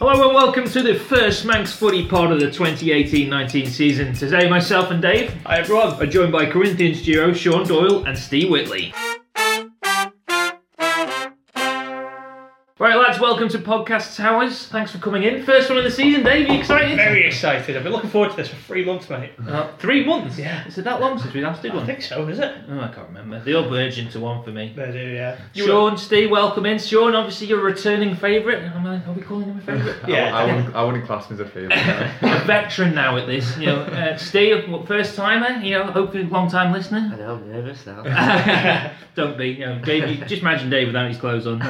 Hello and welcome to the first Manx Footy pod of the 2018-19 season. Today, myself and Dave Hi everyone. are joined by Corinthians duo Sean Doyle and Steve Whitley. Right lads, welcome to Podcast Towers. Thanks for coming in. First one of the season, Dave, are you excited? Very excited. I've been looking forward to this for 3 months, mate. 3 months? Yeah. Is it that long since we last did one? I think so, is it? Oh, I can't remember. They all merge into one for me. They do, yeah. Sean, Steve, welcome in. Sean, obviously you're a returning favourite. Are we calling him a favourite? Yeah. I wouldn't class him as a favourite. A veteran now at this. Steve, first timer. Hopefully long time listener. I know, I'm nervous now. Don't be. Dave, just imagine Dave without his clothes on.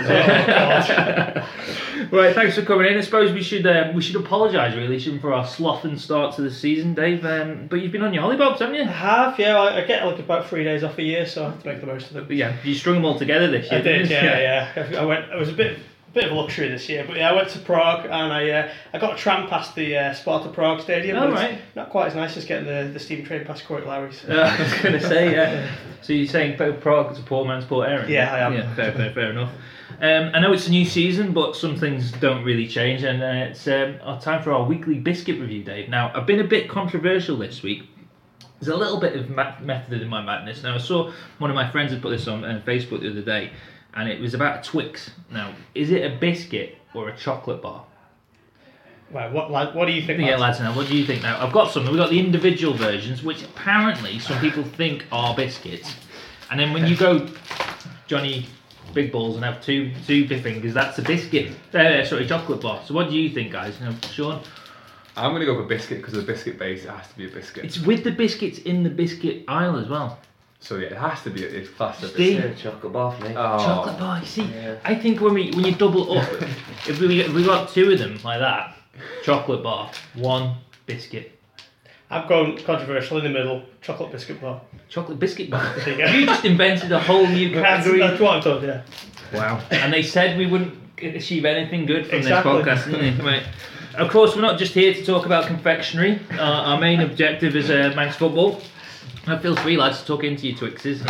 God. Right, thanks for coming in. I suppose we should apologise really for our sloth and start to the season, Dave. But you've been on your hollybobs, haven't you? I have, yeah. I get like about 3 days off a year, so I have to make the most of them. But yeah, you strung them all together this year. I did, didn't you? yeah. It was a bit of a luxury this year, but yeah, I went to Prague and I got a tram past the Sparta Prague Stadium. Oh, but right. It's not quite as nice as getting the steam train past Cork Larry's. I was going to say, yeah. So you're saying Prague is a poor man's Port Erin? Yeah, I am. Yeah, fair enough. I know it's a new season, but some things don't really change, and it's our time for our weekly biscuit review, Dave. Now, I've been a bit controversial this week. There's a little bit of method in my madness. Now, I saw one of my friends had put this on Facebook the other day, and it was about a Twix. Now, is it a biscuit or a chocolate bar? Right, what do you think? Yeah, lads, now, what do you think? Now, I've got some. We've got the individual versions, which apparently some people think are biscuits. And then when you go, Johnny Big Balls, and have two big fingers, that's a biscuit. Chocolate bar. So what do you think, guys? Sean? I'm going to go for biscuit because of the biscuit base. It has to be a biscuit. It's with the biscuits in the biscuit aisle as well. So yeah, it has to be. It's classed as a Steve? biscuit. Yeah, chocolate bar for me. Oh. Chocolate bar, you see? Yeah. I think when you double up, if we got two of them like that, chocolate bar, one biscuit. I'm going controversial in the middle, chocolate biscuit bar. Chocolate biscuit bar. There you go. You just invented a whole new category. That's what I've done, yeah. Wow. And they said we wouldn't achieve anything good from Exactly. this podcast, didn't they? Right. Of course, we're not just here to talk about confectionery. Our main objective is Manx football. Feel free, lads, to talk into your Twixes.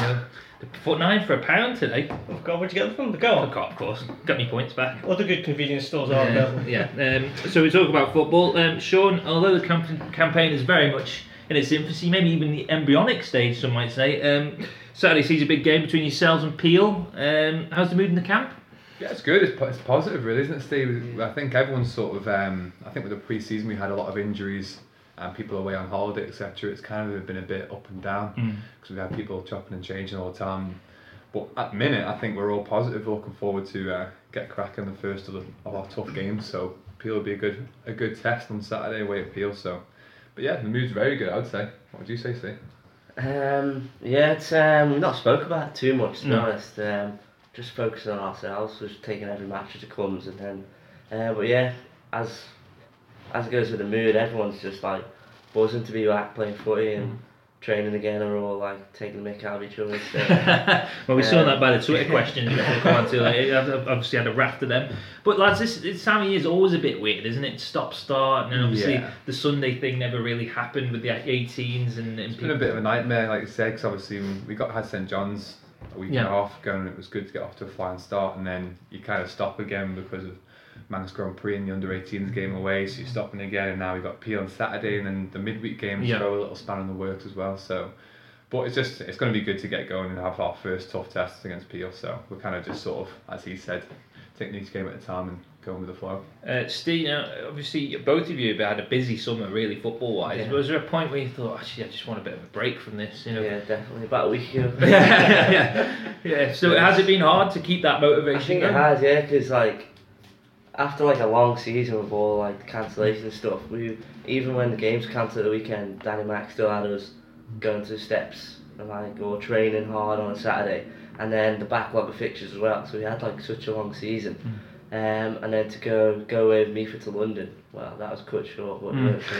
£9 for £1 today. Oh God, where'd you get them from? The Go. Of course. Got me points back. Other good convenience stores are available. So we talk about football. Sean, although the campaign is very much in its infancy, maybe even the embryonic stage, some might say, Saturday sees a big game between yourselves and Peel. How's the mood in the camp? Yeah, it's good. It's positive, really, isn't it, Steve? I think everyone's sort of. I think with the pre-season we had a lot of injuries and people away on holiday, etc. It's kind of been a bit up and down because we've had people chopping and changing all the time. But at the minute, I think we're all positive, looking forward to get cracking the first of our tough games. So Peel will be a good test on Saturday away at Peel. So, but yeah, the mood's very good, I would say. What would you say, Steve? It's we've not spoke about it too much, to be honest. Just focusing on ourselves, just taking every match as it comes, and then. But yeah, as it goes with the mood, everyone's just like buzzing to be back playing footy and training again, and we're all like taking the mick out of each other. So, Well, we saw that by the Twitter questions that we'll come on to. I've obviously had a raft of them. But lads, this time of year is always a bit weird, isn't it? Stop, start, and then obviously the Sunday thing never really happened with the 18s. And It's been a bit of a nightmare, like you said, because obviously we had St John's a week and a half ago, and it was good to get off to a flying start, and then you kind of stop again because of Manx Grand Prix and the under-18s game away, so you're stopping again, and now we've got Peel on Saturday, and then the midweek games throw a little span in the works as well. So, but it's going to be good to get going and have our first tough test against Peel. So we're kind of just sort of, as he said, taking each game at a time and going with the flow. Steve, now obviously both of you have had a busy summer, really football-wise. Yeah. Was there a point where you thought, actually, I just want a bit of a break from this? yeah, definitely. About a week ago. Yeah. So has it been hard to keep that motivation? I think going? it has, yeah, because like after like a long season with all like the cancellation and stuff, even when the games cancelled at the weekend, Danny Mac still had us going to the steps and like or training hard on a Saturday, and then the backlog of fixtures as well. So we had like such a long season, and then to go away with Meaford to London. Well, that was cut short, but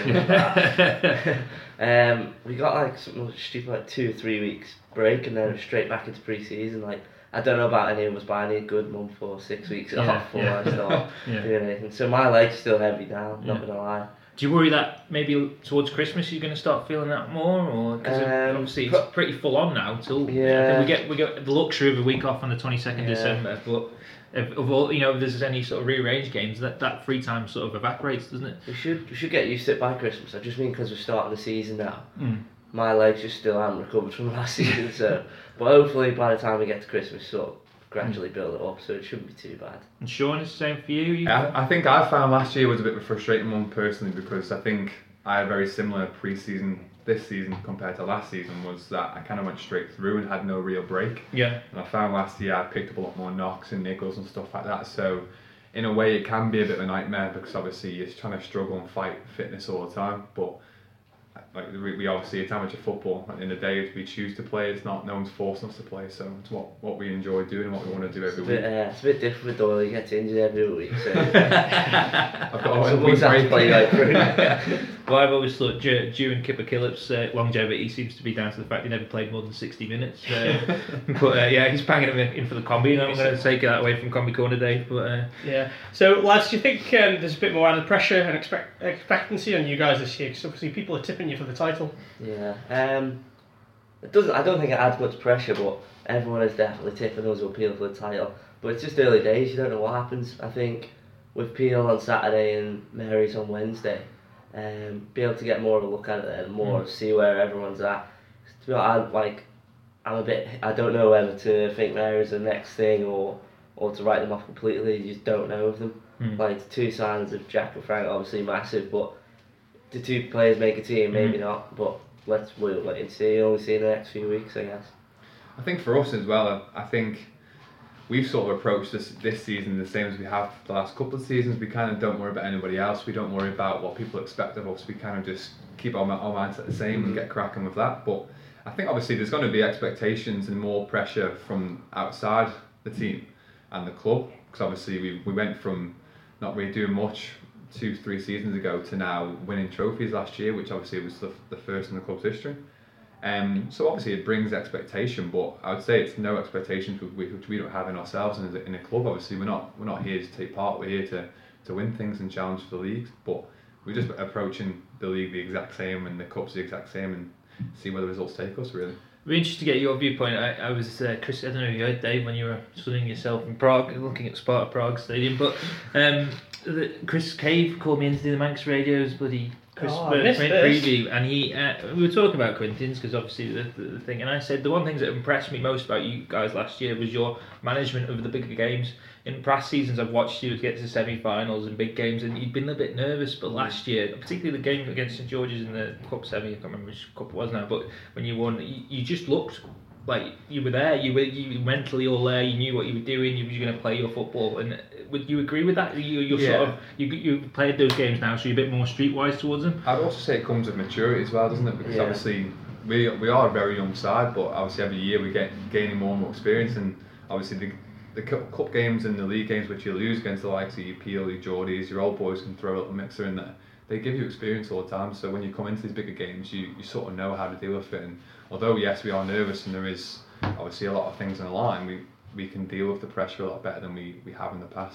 we got like something stupid like 2 or 3 weeks break, and then straight back into pre-season. Like I don't know about any of us, but I need a good month or 6 weeks off before I start doing anything. So my leg's still heavy now, not gonna lie. Do you worry that maybe towards Christmas you're going to start feeling that more, or because obviously it's pretty full on now till I think we get the luxury of a week off on the 22nd December, but of all if there's any sort of rearranged games, that free time sort of evaporates, doesn't it? We should get used to it by Christmas. I just mean because we're starting the season now. My legs just still haven't recovered from last season, so but hopefully by the time we get to Christmas, sort of gradually build it up, so it shouldn't be too bad. And Sean, it's the same for you? I think I found last year was a bit of a frustrating one personally, because I think I had a very similar pre-season this season compared to last season, was that I kind of went straight through and had no real break. Yeah. And I found last year I picked up a lot more knocks and niggles and stuff like that, so in a way it can be a bit of a nightmare, because obviously you're trying to struggle and fight fitness all the time, but like we obviously, it's amateur football. At the end of the day, if we choose to play, it's not, no one's forcing us to play, so it's what we enjoy doing and what we want to do every week. It's a bit different with Doyle, he gets injured every week, so I've got a week to play right through. Well, I've always thought during Kipper Killip's longevity seems to be down to the fact he never played more than 60 minutes. But he's banging him in for the combi, and I'm going to take that away from Combi Corner Day. But So, lads, do you think there's a bit more added pressure and expectancy on you guys this year? Because obviously people are tipping you for the title. Yeah. It doesn't. I don't think it adds much pressure, but everyone is definitely tipping us up Peel for the title. But it's just early days. You don't know what happens. I think with Peel on Saturday and Mary's on Wednesday, be able to get more of a look at it and more see where everyone's at. To be honest, I don't know whether to think Mary's the next thing or to write them off completely. You just don't know of them. Like the two signs of Jack and Frank, obviously massive, but the two players make a team, maybe not. But we'll wait and see. Only see in the next few weeks, I guess. I think for us as well, I think we've sort of approached this season the same as we have the last couple of seasons. We kind of don't worry about anybody else. We don't worry about what people expect of us. We kind of just keep our mindset the same and get cracking with that. But I think obviously there's going to be expectations and more pressure from outside the team and the club, because obviously we went from not really doing much 2-3 seasons ago to now winning trophies last year, which obviously was the first in the club's history. So obviously it brings expectation, but I would say it's no expectations which we don't have in ourselves and in a club. Obviously we're not here to take part. We're here to win things and challenge for the leagues, but we're just approaching the league the exact same and the cup's the exact same and see where the results take us, really. It'd be interesting to get your viewpoint. I was Chris. I don't know if you heard, Dave, when you were sunning yourself in Prague, looking at Sparta Prague Stadium, but Chris Cave called me into the Manx Radio's bloody Christmas preview, and we were talking about Corinthians because obviously the thing, and I said the one thing that impressed me most about you guys last year was your management of the bigger games. In past seasons, I've watched you get to semi-finals and big games, and you've been a bit nervous. But last year, particularly the game against St George's in the cup semi, I can't remember which cup it was now, but when you won, you just looked like you were there. You were mentally all there. You knew what you were doing. You were going to play your football. And would you agree with that? You played those games now, so you're a bit more streetwise towards them. I'd also say it comes with maturity as well, doesn't it? Because obviously we are a very young side, but obviously every year we get gaining more and more experience, and obviously the cup games and the league games which you lose against the likes of your Peel, your Geordies, your old boys can throw a little mixer in there. They give you experience all the time, so when you come into these bigger games, you sort of know how to deal with it. And although yes, we are nervous and there is obviously a lot of things on the line, we can deal with the pressure a lot better than we have in the past.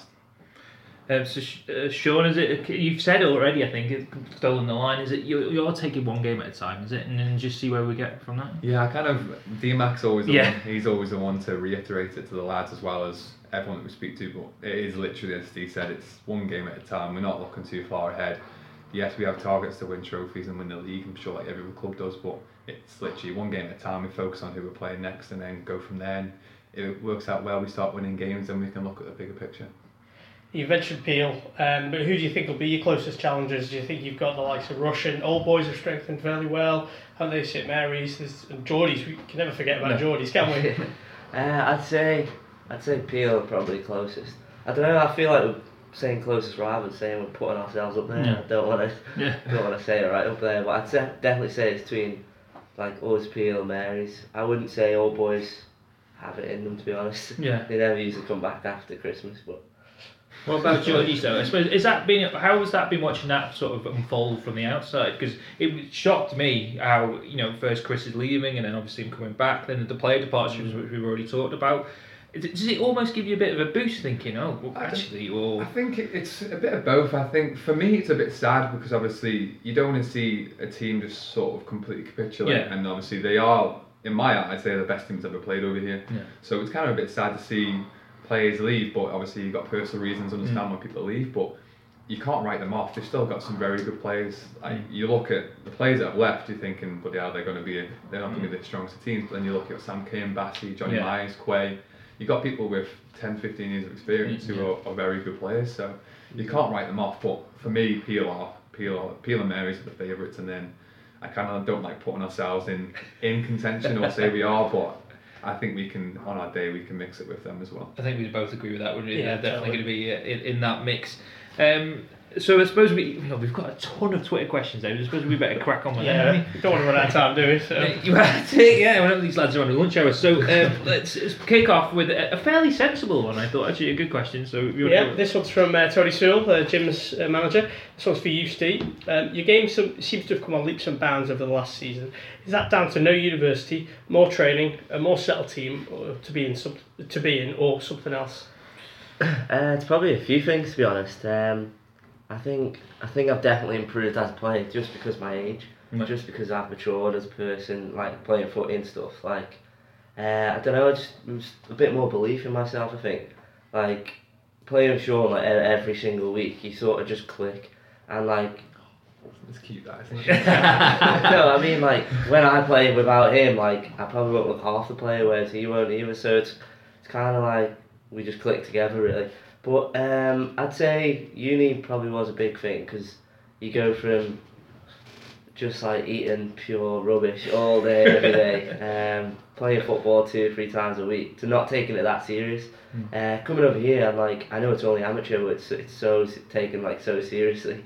Sean, is it? You've said it already. I think it's stolen the line. Is it you're taking one game at a time? Is it, and then just see where we get from that? Yeah, I kind of DMAC's always the one. He's always the one to reiterate it to the lads as well as everyone that we speak to. But it is literally, as Steve said, it's one game at a time. We're not looking too far ahead. Yes, we have targets to win trophies and win the league. I'm sure like every club does, but it's literally one game at a time. We focus on who we're playing next and then go from there. And if it works out well, we start winning games, then we can look at the bigger picture. You mentioned Peel, but who do you think will be your closest challengers? Do you think you've got the likes of Rush and Old Boys have strengthened fairly well? Haven't they? St Mary's and Geordies. We can never forget about Geordies, can we? I'd say Peel probably closest. I don't know. I feel like we're saying closest rather than saying we're putting ourselves up there. Yeah. I don't want to say it right up there, but I'd definitely say it's between like us, Peel, Mary's. I wouldn't say Old Boys have it in them, to be honest. Yeah. They never usually come back after Christmas, but. What about Geordies though? I suppose how has that been watching that sort of unfold from the outside? Because it shocked me how first Chris is leaving and then obviously him coming back, then the player departures which we've already talked about. Does it almost give you a bit of a boost thinking, oh, well, actually, or... I think it's a bit of both. I think for me it's a bit sad because obviously you don't want to see a team just sort of completely capitulate, and obviously they are, in my eyes, they're the best teams ever played over here. Yeah. So it's kind of a bit sad to see players leave, but obviously you've got personal reasons, understand why people leave, but you can't write them off. They've still got some very good players. Like you look at the players that have left, you're thinking, but yeah, they're not going to be the strongest of teams. But then you look at Sam Kane, Bassey, Johnny Myers, Quay. You've got people with 10, 15 years of experience who are very good players, so you can't write them off. But for me, Peel and Mary's are the favourites, and then I kind of don't like putting ourselves in contention or say we are, but I think we can, on our day, we can mix it with them as well. I think we both agree with that, wouldn't we? Yeah, They're definitely going to be in that mix. So I suppose we've got a ton of Twitter questions there. I suppose we better crack on with them. Don't want to run out of time, do we? So. You have to, whenever these lads are on the lunch hour. So let's kick off with a fairly sensible one, I thought. Actually, a good question. So this one's from Tony Sewell, Jim's manager. This one's for you, Steve. Your game seems to have come on leaps and bounds over the last season. Is that down to no university, more training, a more settled team to be in, or something else? It's probably a few things, to be honest. I think I've definitely improved as a player just because of my age, just because I've matured as a person, like playing footy and stuff. Like, I don't know, just a bit more belief in myself. I think, like playing with Sean like every single week, you sort of just click, and like. It's cute, that, isn't it? No, I mean like when I play without him, like I probably won't look half the player, whereas he won't either. So it's kind of like we just click together really. But I'd say uni probably was a big thing because you go from just like eating pure rubbish all day, every day, playing football 2 or 3 times a week, to not taking it that serious. Coming over here, I'm like, I know it's only amateur, but it's so taken like so seriously.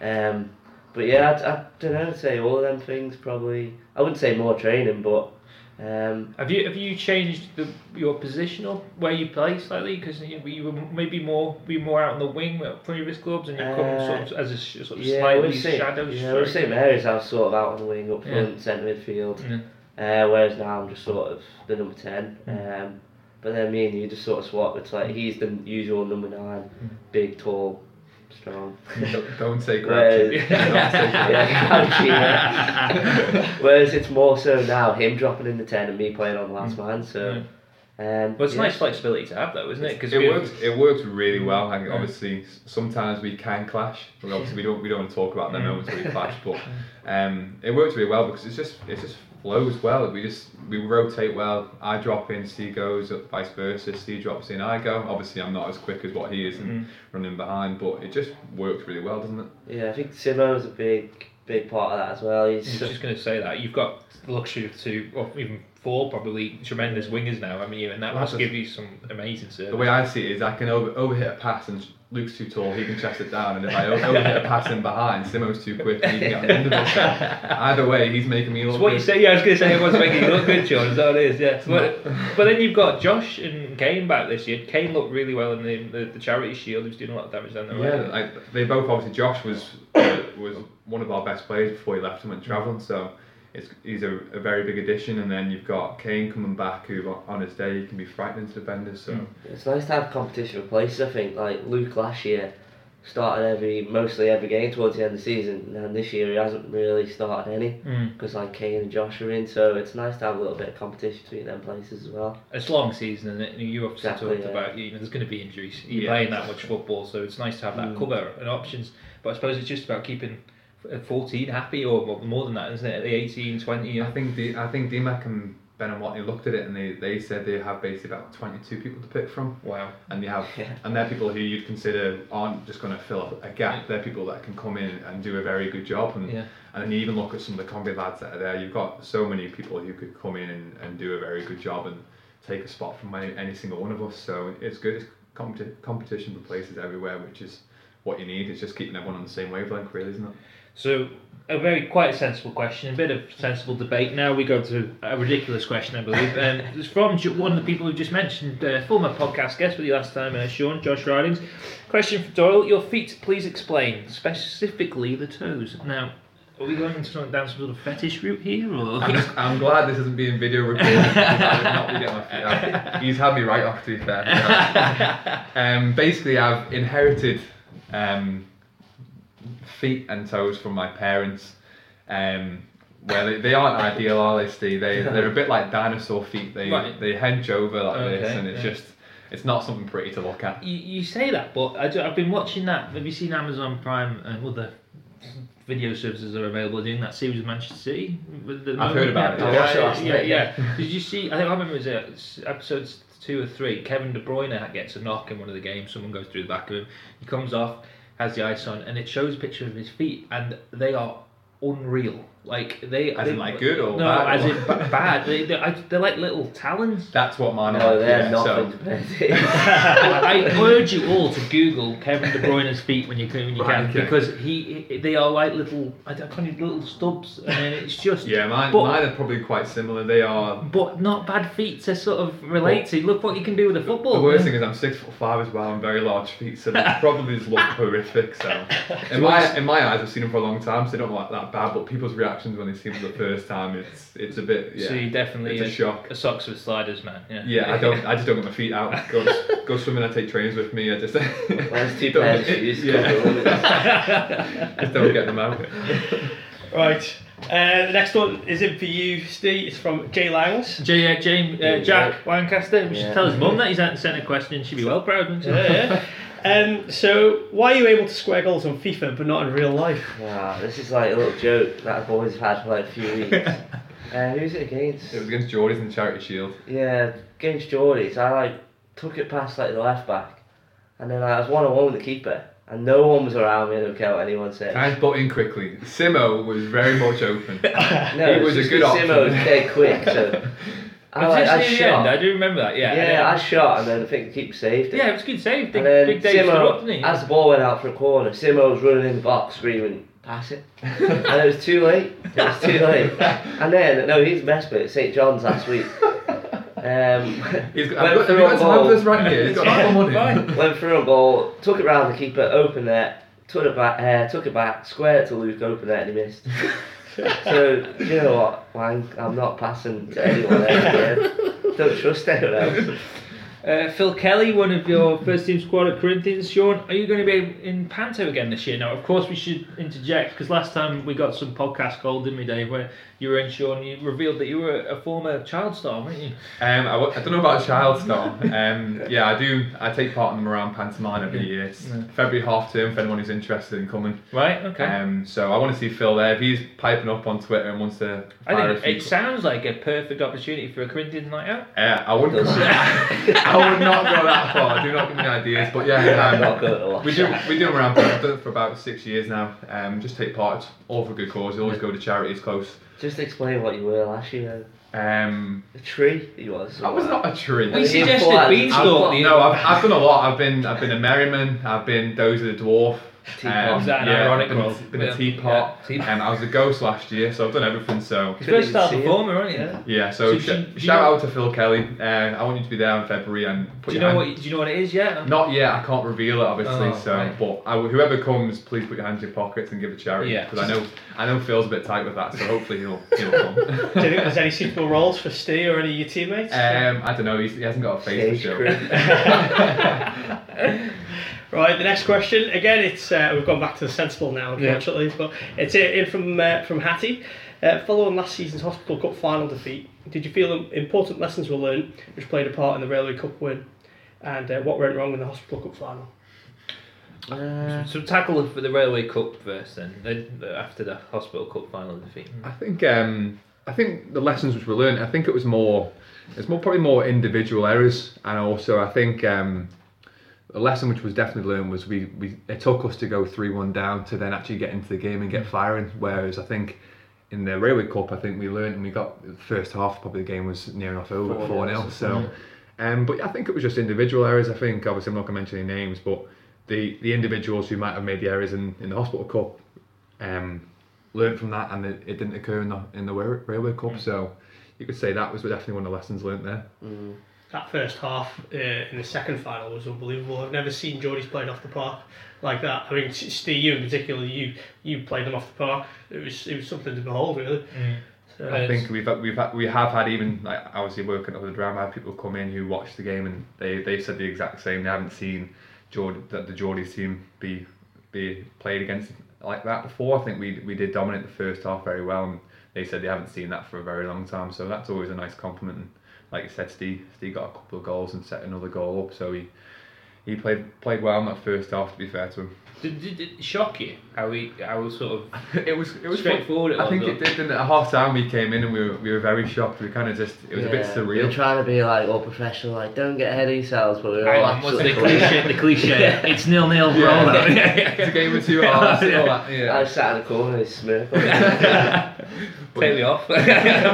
But yeah, I don't know, I'd say all of them things probably. I wouldn't say more training, but. Have you changed your position or where you play slightly? Because you were maybe more out on the wing at previous clubs, and you come sort of as a sort of slightly shadow. Yeah, with St Mary's, I was sort of out on the wing, up front, centre midfield. Whereas now I'm just sort of the number 10. But then me and you just sort of swap. It's like he's the usual number 9, big, tall, strong. Don't say grouchy. Whereas it's more so now him dropping in the 10 and me playing on the last man. So, but it's nice flexibility to have, though, isn't it? Because it works really well. And obviously, sometimes we can clash. But obviously, we don't want to talk about the moments where we clash. But it works really well because it just flows well. We rotate well. I drop in, Steve goes, vice versa. Steve drops in, I go. Obviously, I'm not as quick as what he is and running behind, but it just works really well, doesn't it? Yeah, I think Simo's a big part of that as well. I was just going to say that you've got the luxury of 2 or even 4 probably tremendous wingers now, haven't you? And that must give you some amazing service. The way I see it is I can overhit a pass and Luke's too tall, he can chest it down, and if I overhit a pass in behind, Simo's too quick and he can get on the end of it. Either way, he's making me look good. What you say? Yeah, I was going to say it was making you look good, Sean. Is that what it is? Yeah. But then you've got Josh and Kane back this year. Kane looked really well in the Charity Shield. He was doing a lot of damage down there. Yeah, they both obviously. Josh was one of our best players before he left and went travelling. So he's a very big addition. And then you've got Kane coming back, who on his day he can be frightening to defenders. So it's nice to have competition for places. I think like Luke last year started mostly every game towards the end of the season, and this year he hasn't really started any because like Kane and Josh are in. So it's nice to have a little bit of competition between them places as well. It's a long season, isn't it? You obviously talked about there's going to be injuries. You're playing that much football, so it's nice to have that cover and options. But I suppose it's just about keeping 14 happy, or more than that, isn't it? At the 18, 20. I think DMAC and Ben and Watney looked at it and they said they have basically about 22 people to pick from. Wow. And and they're people who you'd consider aren't just going to fill a gap. They're people that can come in and do a very good job. And then you even look at some of the combi lads that are there. You've got so many people who could come in and do a very good job and take a spot from any single one of us. So it's good. It's competition for places everywhere, which is what you need. It's just keeping everyone on the same wavelength, really, isn't it? So, quite a sensible question, a bit of sensible debate. Now we go to a ridiculous question, I believe. It's from one of the people who just mentioned, former podcast guest with you last time, Sean, Josh Ridings. Question for Doyle: your feet, please explain, specifically the toes. Now, Are we going down some sort of fetish route here, or? I'm glad this isn't being video recorded. I would not be getting my feet out. He's had me right off, to be fair. Basically, I've inherited feet and toes from my parents. Where they aren't ideal, are they, Steve? They're a bit like dinosaur feet. They hench over like this, and it's not something pretty to look at. You say that, but I've been watching that. Have you seen Amazon Prime and other video services are available doing that series with Manchester City? I've heard about it. I watched it last night. Yeah. Did you see? I remember it was episodes 2 or 3. Kevin De Bruyne gets a knock in one of the games. Someone goes through the back of him. He comes off, has the ice on, and it shows a picture of his feet, and they are unreal. Like they as in like good or no, bad? as in bad. They're like little talons. That's what mine are. No, they're yeah, nothing so. compared to I urge you all to Google Kevin De Bruyne's feet when you can, because they are like little little stubs, and it's just mine are probably quite similar. They are, but not bad feet to sort of relate to. Look what you can do with a football. The worst thing is I'm 6'5" as well. I'm very large feet, so they probably just look horrific. So in my eyes, I've seen them for a long time, so they don't look that bad. But people's reactions when they see them for the first time, it's a bit. Yeah, so you definitely it's a shock. A socks with sliders, man. Yeah, I just don't get my feet out. Go swimming. I take trainers with me. I just. Mine's 2 pairs of shoes. Just don't get them out. Right. The next one is in for you, Steve. It's from Jay Langs. Jack Lancaster. We should tell his mum that he's sent a question. She'd be well proud, wouldn't she? So, why are you able to square goals on FIFA but not in real life? This is like a little joke that I've always had for like a few weeks. Who's it against? It was against Geordies in the Charity Shield. Yeah, against Geordies. I took it past like the left back, and then I was 1-on-1 with the keeper, and no one was around me. I don't care what anyone said. Can I butt in quickly? Simo was very much open. No, he was a good option. Simo was dead quick, so I shot. I do remember that. I shot, and then I think the keeper saved it. Yeah, it was a good save. And then Big Dave stood up, didn't he? as the ball went out for a corner, Simo was running in the box screaming, "Pass it!" And it was too late. And then he's messed with it. St John's last week. He's got this right here. He's got that money. Went through a ball, took it round the keeper, open net, took it back, squared it to Luke, open net, and he missed. So, you know what, Wang, I'm not passing to anyone else again. Don't trust anyone else. Phil Kelly, one of your first team squad at Corinthians. Sean, are you going to be in Panto again this year? Now, of course, we should interject, because last time we got some podcast gold, didn't we, Dave, where you were in, Sean, you revealed that you were a former child star, weren't you? I don't know about child star. Yeah, I do. I take part in the Moran Pantomime every year. It's February half term for anyone who's interested in coming. Right, okay. So I want to see Phil there. If he's piping up on Twitter and wants to fire I think it sounds like a perfect opportunity for a Corinthians night out. I wouldn't. I would not go that far. Do not give me ideas. But yeah, we do Moran Pantomime. I've done it for about 6 years now. Just take part. It's all for good cause. You always go to charities close. Just explain what you were last year. A tree, he was. I was not a tree. We suggested Beanstalk. No, I've done a lot. I've been a Merriman. I've been Dozer the Dwarf. Was that an ironic role? Been a teapot. I was a ghost last year, so I've done everything. So versatile performer, aren't you? Yeah. So shout out to Phil Kelly. I want you to be there in February and put do you know what it is yet? Not yet. I can't reveal it, obviously. But whoever comes, please put your hands in your pockets and give a charity. Yeah. Because I know Phil's a bit tight with that, so hopefully he'll come. Do you think there's any suitable roles for Steve or any of your teammates? I don't know. He hasn't got a face to show. Right, the next question. Again, it's we've gone back to the sensible now, unfortunately, but it's in from Hattie. Following last season's Hospital Cup final defeat, did you feel important lessons were learned which played a part in the Railway Cup win, and what went wrong in the Hospital Cup final? So tackle for the Railway Cup first, then after the Hospital Cup final defeat. I think the lessons which were learned. I think it was probably more individual errors, and also I think. A lesson which was definitely learned was it took us to go 3-1 down to then actually get into the game and get firing. Whereas I think in the Railway Cup, I think we learned and we got the first half. Probably the game was near enough over 4-0. So, but I think it was just individual errors. I think obviously I'm not going to mention any names, but the individuals who might have made the errors in the Hospital Cup learned from that, and it didn't occur in the Railway Cup. So you could say that was definitely one of the lessons learned there. that first half in the second final was unbelievable. I've never seen Geordies played off the park like that. I mean, Steve, you in particular, you played them off the park. It was something to behold, really. So I think we have had even like obviously working up with the drama, had people come in who watched the game and they said the exact same. They haven't seen the Geordies team be played against like that before. I think we did dominate the first half very well, and they said they haven't seen that for a very long time. So that's always a nice compliment. And like you said, Steve got a couple of goals and set another goal up. So he played well in that first half. To be fair to him. Did it shock you how sort of it was straightforward? I think it did. And at half time we came in and we were very shocked. We kind of just it was a bit surreal. We were trying to be like all professional, like don't get ahead of yourselves, but we were all absolutely the cliche. It's 0-0 for all that. It's a game of 2 halves. I was sat in the corner and smirk. Take me off. I'm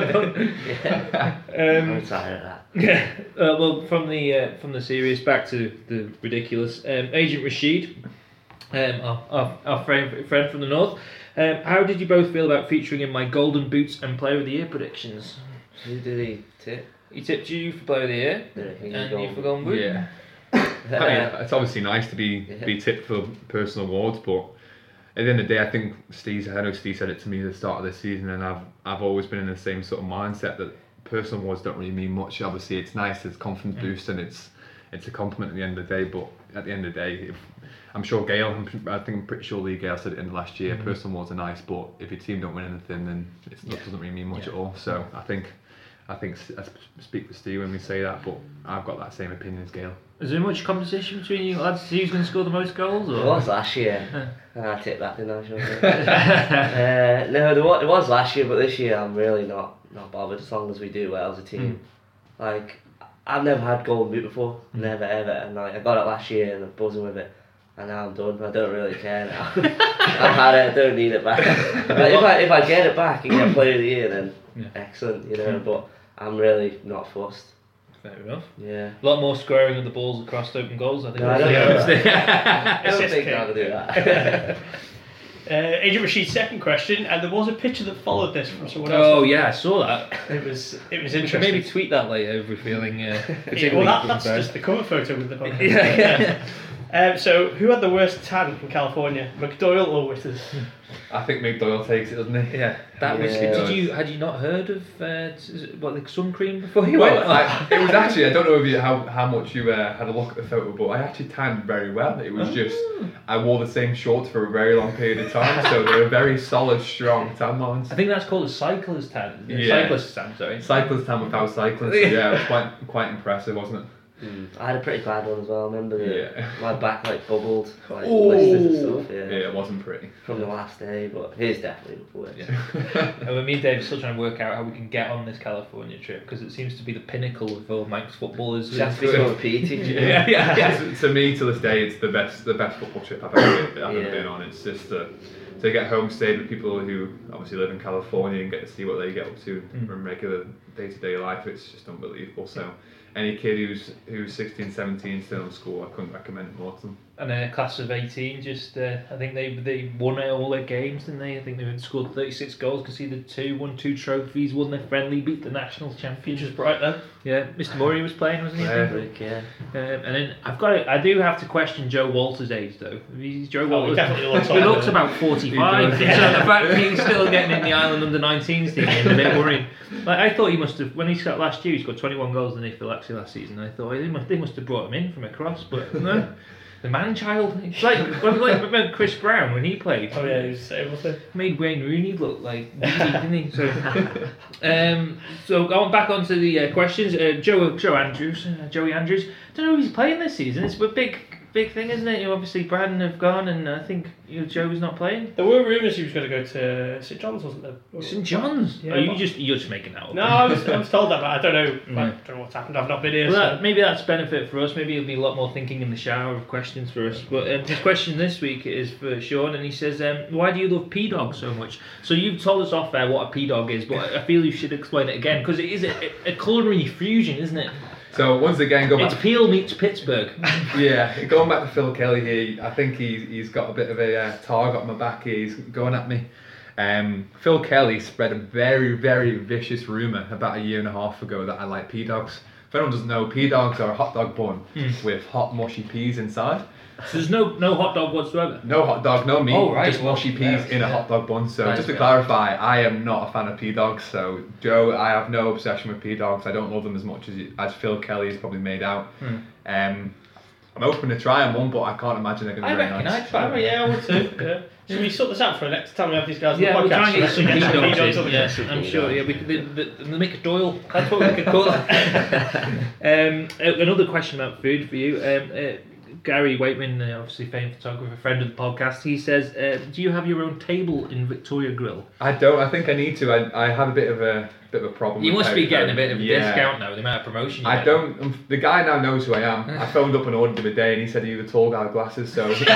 tired of that. Well, from the serious back to the ridiculous. Agent Rashid, our friend from the north. How did you both feel about featuring in my Golden Boots and Player of the Year predictions? Who did he tip? He tipped you for Player of the Year, and you for Golden Boot. Yeah. It's obviously nice to be tipped for personal awards, but at the end of the day, I think I know Steve said it to me at the start of this season, and I've always been in the same sort of mindset that personal awards don't really mean much. Obviously, it's nice, it's confidence boost, and it's a compliment at the end of the day. But at the end of the day, I'm sure Gail, I'm pretty sure Lee Gale said it in the last year. Personal awards are nice, but if your team don't win anything, then it doesn't really mean much at all. So I think I speak for Steve when we say that, but I've got that same opinion as Gail. Is there much competition between you lads to see who's going to score the most goals? Or? It was last year. I tipped that, didn't I? No, it was last year, but this year I'm really not bothered as long as we do well as a team. Like, I've never had Golden Boot before, never ever, and like I got it last year and I'm buzzing with it, and now I'm done. I don't really care now. I've had it. I don't need it back. Like, if I get it back and get Player of the Year, then excellent, But I'm really not fussed. Fair enough. Yeah. A lot more squaring of the balls across open goals, I think. No, I don't think I'll do that. Agent Rashid's second question, and there was a picture that followed this from someone else. Oh yeah, I saw that. It was We should interesting. maybe tweet that later if we're feeling that's just the cover photo with the podcast. So who had the worst tan in California, McDoyle or Witters? I think McDoyle takes it, doesn't he? Yeah. That was. Had you not heard of the sun cream before you Well, went? it was actually, I don't know if how much you had a look at the photo, but I actually tanned very well. It was just I wore the same shorts for a very long period of time, so they were very solid, strong tan lines. I think that's called a cyclist tan. Yeah. Cyclist tan, sorry. Cyclist tan without cycling. So yeah, it was quite impressive, wasn't it? I had a pretty bad one as well. I remember my back bubbled, blisters and stuff. Yeah, it wasn't pretty from the last day, but his definitely worse. And me and Dave are still trying to work out how we can get on this California trip because it seems to be the pinnacle of all Manx footballers. Just to become a PE teacher. Yeah. To me, to this day, it's the best football trip I've ever been on. It's just to get homestayed with people who obviously live in California and get to see what they get up to in regular day-to-day life. It's just unbelievable. So any kid who's 16, 17 still in school, I couldn't recommend it more to them. And a class of 18, just I think they won all their games, didn't they? I think they scored 36 goals, conceded 2, won 2 trophies, won their friendly, beat the national champions. Just bright then. Yeah, Mr. Murray was playing, wasn't he? Yeah. And then I do have to question Joe Walter's age though. Joe Walter he definitely looks he looks about 45. So the fact that he's still getting in the Ireland under-19s team is a bit worrying. Like, I thought he must have, when he got last year, he scored 21 goals in the Philaxi last season. I thought they must have brought him in from across, but no. The man-child. It's like remember Chris Brown when he played. Oh yeah, he was able to. Made Wayne Rooney look like didn't he? So, going back onto the questions. Joey Andrews. Don't know if he's playing this season. It's a big thing, isn't it? Obviously, Braden have gone, and I think Joe's not playing. There were rumours he was going to go to St John's, wasn't there? St John's? Yeah, you're just making that up. No, I was told that, but I don't know. I don't know what's happened. I've not been here. Well, maybe that's benefit for us. Maybe it'll be a lot more thinking in the shower of questions for us. But his question this week is for Sean, and he says, "Why do you love P-Dog so much?" So you've told us off there what a P-Dog is, but I feel you should explain it again because it is a culinary fusion, isn't it? So once again, it's Peel meets Pittsburgh. Yeah, going back to Phil Kelly here, I think he's got a bit of a target on my back here. He's going at me. Phil Kelly spread a very, very vicious rumour about a year and a half ago that I like P-Dogs. anyone doesn't know, pea dogs are a hot dog bun with hot mushy peas inside. So there's no hot dog whatsoever? No hot dog, no meat, just well, mushy peas in a hot dog bun. So That's just to fair. clarify, I am not a fan of pea dogs. So Joe, I have no obsession with pea dogs. I don't love them as much as Phil Kelly has probably made out. I'm open to trying one, but I can't imagine they're going to be very nice. I'd try one. Yeah, I would too. Yeah. Should we sort this out for next time we have these guys on Yeah, the we'll podcast? try and get some Let's pea pea dogs on in. the Yes, I'm sure. Yeah, we could make a Doyle. That's what we could call it. Another question about food for you. Gary Waitman, obviously famed photographer, friend of the podcast, he says, do you have your own table in Victoria Grill? I don't. I think I need to. I have a bit of a problem. You with must be Pepco. getting a bit of a discount now with the amount of promotion you I get. don't. The guy now knows who I am. I phoned up and ordered him a day, and he said he was a tall guy with glasses. So he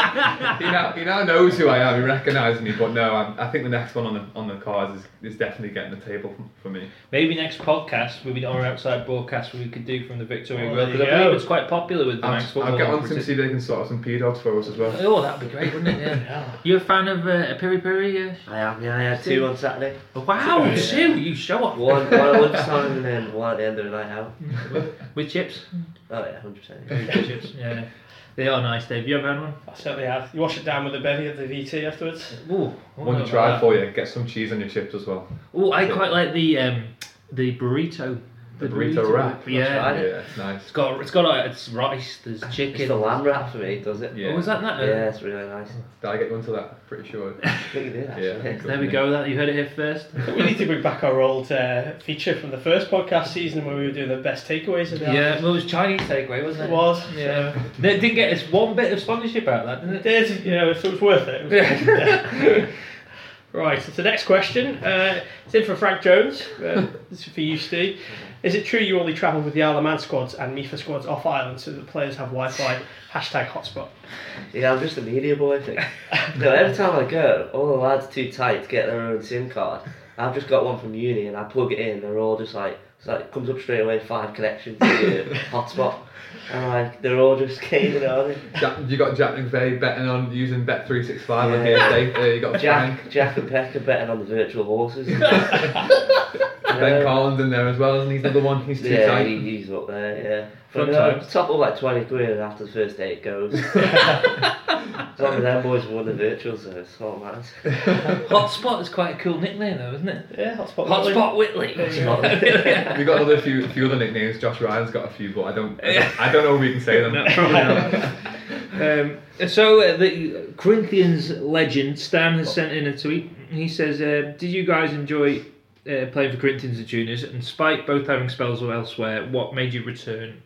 now knows who I am. He recognises me. But no, I think the next one on the cards is definitely getting the table for me. Maybe next podcast, maybe our outside broadcast, we could do from the Victoria Oh, Grill, there because you I believe go. it's quite popular with the Manx football. I'll get on to operatives. see if they can sort out some pea dogs for us as well. Oh, that'd be great, wouldn't it? Yeah. You a fan of a peri peri? I am, yeah, I had 2 on Saturday. Wow, Yeah. Sue, you show off. One at lunchtime and then one at the end of the night out. With chips. Oh yeah, 100%. With chips, yeah. They are nice, Dave. You ever had one? I certainly have. You wash it down with a bevy at the VT afterwards. Ooh, One to try for you. Get some cheese on your chips as well. Oh, I quite like the burrito. The burrito wrap. Yeah. Right. Yeah, it's nice. It's rice. There's chicken. It's the lamb wrap for me, does it? Yeah. Oh, was that? Yeah, it's really nice. Did I get you onto that? Pretty sure. I think you did actually. Yeah, I think so. There we go. That you heard it here first. I think we need to bring back our old feature from the first podcast season where we were doing the best takeaways of the Yeah, well, it was Chinese takeaway, wasn't It it? was. Yeah. They didn't get us one bit of sponsorship out of that, didn't It it? did, you know, so it was worth it. It was worth it. Right, so the next question. It's in for Frank Jones. This is for you, Steve. Is it true you only travel with the Isle of Man squads and MIFA squads off island so that players have Wi-Fi? #hotspot. Yeah, I'm just a media boy, I think. No, every time I go, all the lads are too tight to get their own SIM card. I've just got one from uni and I plug it in, they're all just like, it's like, it comes up straight away, 5 connections to the hotspot. And like, they're all just gaming on it. You got Jack McVeigh betting on using Bet365 on Yeah. here, Dave. You got Frank. Jack and Peck are betting on the virtual horses. Ben Collins in there as well, isn't he? He's another one. He's too Yeah, tight. he's up there, yeah. Fun But times. top up like 20 quid and after the first day it goes. Some of them boys won the virtual, so it's all matters. Hotspot is quite a cool nickname, though, isn't it? Yeah, hotspot. Hotspot Whitley. We got another few other nicknames. Josh Ryan's got a few, but I don't know if we can say them. No, probably not. So the Corinthians legend Stan has sent in a tweet. He says, "Did you guys enjoy playing for Corinthians and juniors? And despite both having spells elsewhere, what made you return?"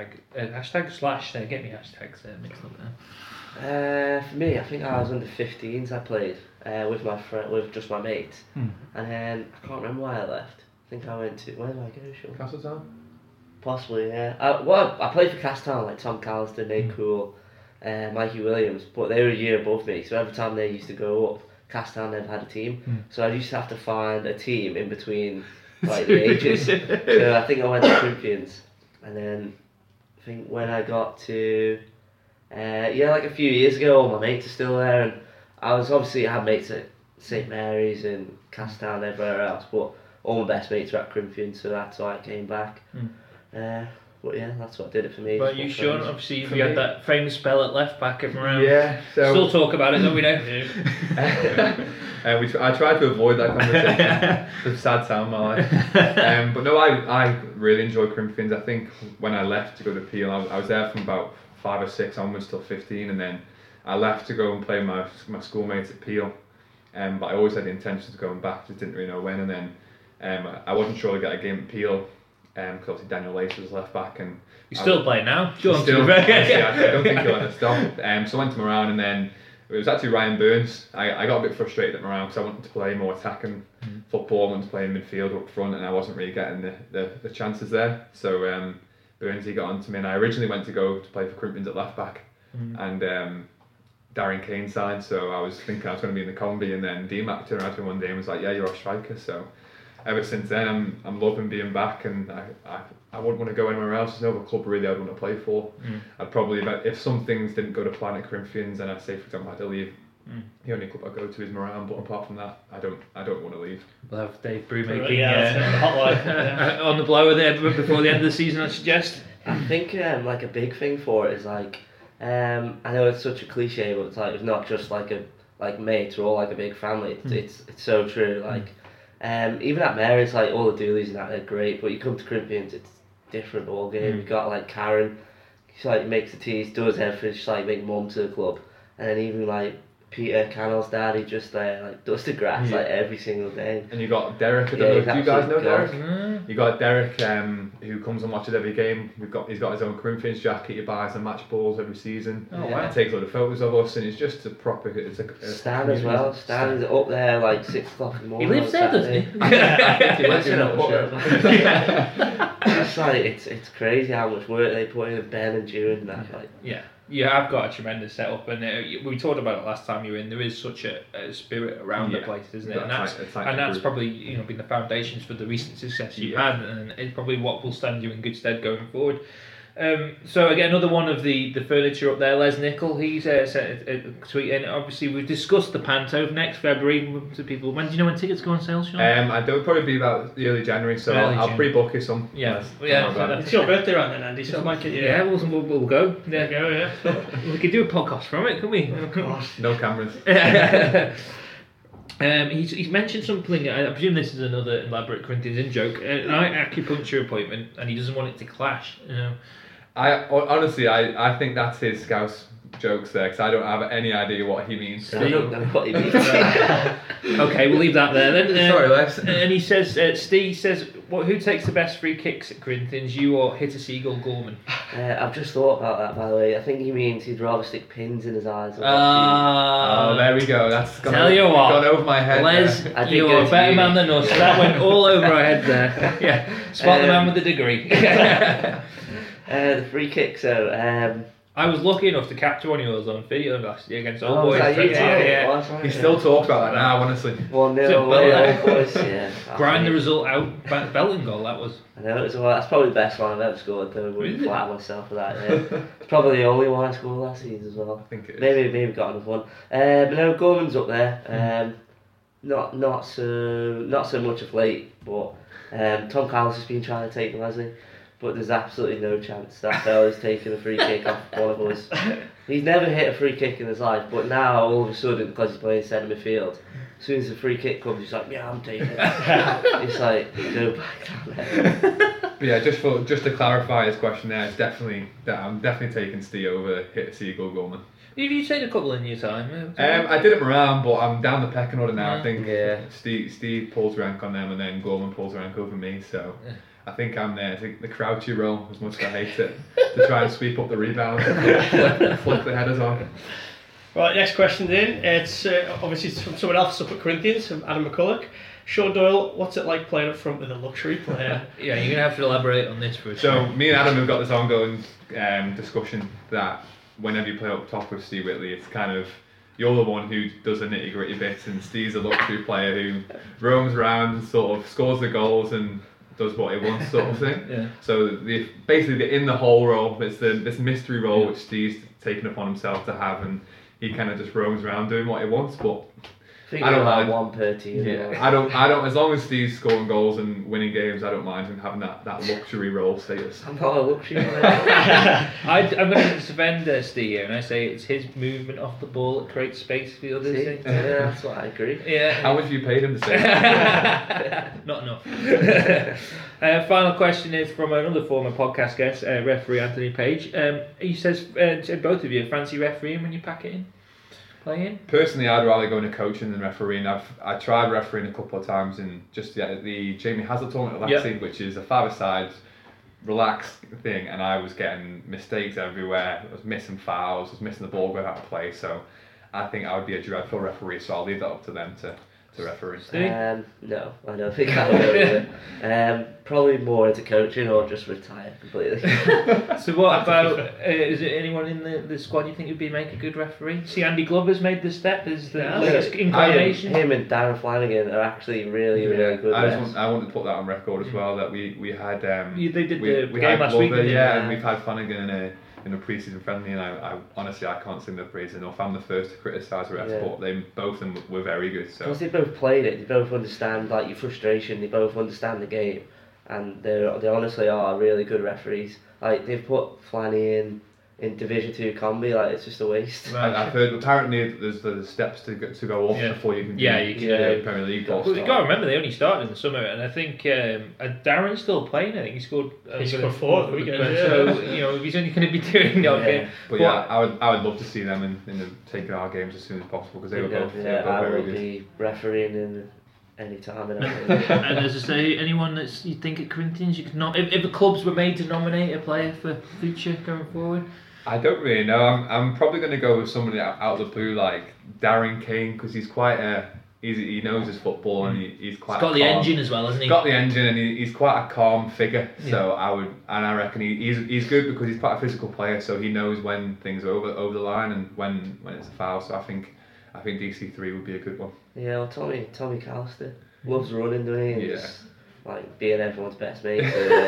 #/ there. Get me hashtags mixed up there. For me, I think I was under 15s. I played with my friend, with just my mates, and then I can't remember why I left. I think I went to where did I go? Sean? Castletown? Possibly, yeah. I played for Castown, like Tom Callister, Nate Cool, Mikey Williams, but they were a year above me. So every time they used to go up, Castown never had a team. So I used to have to find a team in between like the ages. So I think I went to Corinthians, and then I think when I got to like a few years ago, all my mates are still there, and I had mates at St Mary's and Castown and everywhere else, but all my best mates were at Corinthians, so that's why I came back. But yeah, that's what did it for me. But you, Sean, obviously you had that famous spell at left back at Moran. Yeah. So Still talk about it, don't we know? I tried to avoid that conversation. It's a sad time in my life. But no, I really enjoyed Corinthians. I think when I left to go to Peel, I was there from about 5 or 6 onwards till 15, and then I left to go and play my schoolmates at Peel. But I always had the intention of going back, just didn't really know when. And then I wasn't sure to get a game at Peel, because obviously Daniel Lace was left back, and You're still playing now. Go on, still, to I don't think he'll ever stop. So I went to Moran, and then it was actually Ryan Burns. I got a bit frustrated at Moran because I wanted to play more attacking football, I wanted to play in midfield or up front, and I wasn't really getting the chances there. So Burns, he got on to me, and I originally went to go to play for Corinthians at left back, and Darren Kane signed, so I was thinking I was going to be in the combi, and then DMAC turned around to me one day and was like, "Yeah, you're a striker." So ever since then, I'm loving being back, and I wouldn't want to go anywhere else. There's no other club really I'd want to play for. I'd probably, if some things didn't go to plan at Corinthians, and I say for example I had to leave The only club I go to is Moran, but apart from that, I don't want to leave. We'll have Dave Brew making hotline on the blower there before the end of the season, I suggest. I think like a big thing for it is like I know it's such a cliche, but it's like it's not just like mates, we're all like a big family. It's so true. Like even at Mary's, like all the doolies and that, they're great, but you come to Corinthians, it's different ball game. You've got like Karen, she like makes the teas, does everything, she's like big mum to the club, and then even like Peter Cannell's dad, he just like does the grass like every single day. And you got Derek. I don't know. Do you guys know Derek? You got Derek, who comes and watches every game. He's got his own Corinthians jacket. He buys and match balls every season. Oh wow! He takes a lot of photos of us, and it's just a proper. Stan as well. Stan is up there like 6 o'clock in the morning. He lives there, doesn't he? He lives in It's like it's crazy how much work they put in, Ben and Drew and that. Like. Yeah. You have got a tremendous setup, and we talked about it last time you were in. There is such a spirit around the place, isn't it? And that's probably been the foundations for the recent success you've had, and it's probably what will stand you in good stead going forward. So again, another one of the furniture up there, Les Nicol. He's sent a tweet in. Obviously, we've discussed the Panto next February to people. When do you know when tickets go on sale, Sean? I don't probably be about the early January, so I'll pre-book it some. Yeah, It's your birthday around then, Andy. So I might get you. Yeah, we'll go. There you go. Yeah. We could do a podcast from it, couldn't we? Of course. No cameras. He's mentioned something. I presume this is another elaborate Corinthians in joke. An acupuncture appointment, and he doesn't want it to clash. I think that's his Scouse jokes there, because I don't have any idea what he means. I don't know what he means. Okay, we'll leave that there then. Sorry, Les. And he says, Steve says, who takes the best free kicks at Corinthians, you or Hit a Seagull Gorman? I've just thought about that, by the way. I think he means he'd rather stick pins in his eyes. Oh, there we go. That's gone over my head. Les, you're a better man than us. That went all over our head there. Yeah, spot the man with the degree. The free kick, so... I was lucky enough to capture one of yours on video last year against Old Boys. Yeah. He still talks about that now, honestly. 1-0 Old Boys, yeah. Grind the result out, Belton goal, that was. I know, that's probably the best one I've ever scored, though. I wouldn't flatter myself for that, yeah. It's probably the only one I scored last season as well. I think it is. Maybe got another one. But no, Gorman's up there. Not so much of late, but Tom Callis has been trying to take Leslie. But there's absolutely no chance that fella's taking a free kick off one of us. He's never hit a free kick in his life, but now all of a sudden, because he's playing centre midfield, as soon as the free kick comes, he's like, yeah, I'm taking it. It's like, go back down there. But yeah, just to clarify his question there, it's definitely that I'm definitely taking Steve over Hit a Seagull Gorman. Have you taken a couple in your time? I did it around, but I'm down the pecking order now. Yeah. I think Steve pulls rank on them, and then Gorman pulls rank over me. So. Yeah. I think I'm there. I think the crouchy roll, as much as I hate it, to try and sweep up the rebound and flick the headers on. Right, next question's in. It's obviously it's from someone else up at Corinthians, from Adam McCulloch. Sean Doyle, what's it like playing up front with a luxury player? Yeah, you're going to have to elaborate on this for us. So, me and Adam have got this ongoing discussion that whenever you play up top with Steve Whitley, it's kind of, you're the one who does the nitty gritty bits, and Steve's a luxury player who roams around and sort of scores the goals and does what he wants, sort of thing. Yeah. So basically the in the hole role, it's this mystery role which Steve's taken upon himself to have, and he kind of just roams around doing what he wants. But I don't mind one per team. Yeah, I don't. As long as Steve's scoring goals and winning games, I don't mind him having that luxury role status. I'm not a luxury player. I'm going to defend Steve here, and I say it's his movement off the ball that creates space for the others. Yeah, that's what I agree. Yeah. How much have you paid him to say? Not enough. Final question is from another former podcast guest, referee Anthony Page. He says, both of you, fancy refereeing when you pack it in? Playing? Personally, I'd rather go into coaching than refereeing. I tried refereeing a couple of times in just the Jamie Hazard tournament last season, which is a five-a-side relaxed thing, and I was getting mistakes everywhere. I was missing fouls, I was missing the ball going out of play, so I think I would be a dreadful referee, so I'll leave that up to them to referee. No, I don't think I will do it. Probably more into coaching or just retire completely. So what about, is there anyone in the squad you think would make a good referee? See, Andy Glover's made the step as the latest incarnation. Him and Darren Flanagan are actually really good. I want to put that on record as well, that we had they did the we game had last Glover, week. and we've had Flanagan in a pre-season friendly, and I honestly I can't sing their praise enough. I'm the first to criticise the refs, but they both of them were very good. So because they both played it, they both understand like your frustration, they both understand the game, and they honestly are really good referees. Like they've put Flanny in Division 2 combi, like it's just a waste. Right. I've heard apparently there's steps to go up before you can do the Premier League. Well, you've got to remember they only started in the summer, and I think Darren's still playing. I think he scored. He scored 4 at the weekend. So he's only going to be doing okay. But I would love to see them in taking our games as soon as possible because they were both very good. Be refereeing in any time. And as I say, anyone that's you think at Corinthians, you could not. If the clubs were made to nominate a player for future going forward. I don't really know. I'm probably going to go with somebody out of the blue like Darren Kane because he's quite he knows his football and he's quite. He's got the engine as well, hasn't he? Got the engine and he's quite a calm figure. So I reckon he's good because he's quite a physical player. So he knows when things are over the line and when it's a foul. So I think DC3 would be a good one. Yeah, well, Tommy Callister loves running, doesn't he? And just, like being everyone's best mate.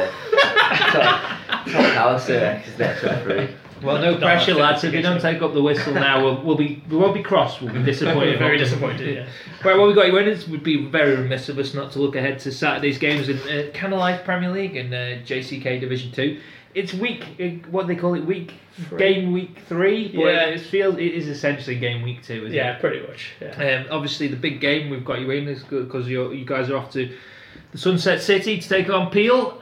Tom Callister is next referee. Well, no pressure, lads. If you don't take up the whistle now, we won't be cross. We'll be disappointed. Very disappointed. Yeah. Right, what we got you in is would be very remiss of us not to look ahead to Saturday's games in Canada Life Premier League and JCK Division 2. It's what they call it, game week 3. But it is essentially game week 2, isn't it? Pretty much. Yeah. Obviously, the big game we've got you in is because you guys are off to the Sunset City to take on Peel.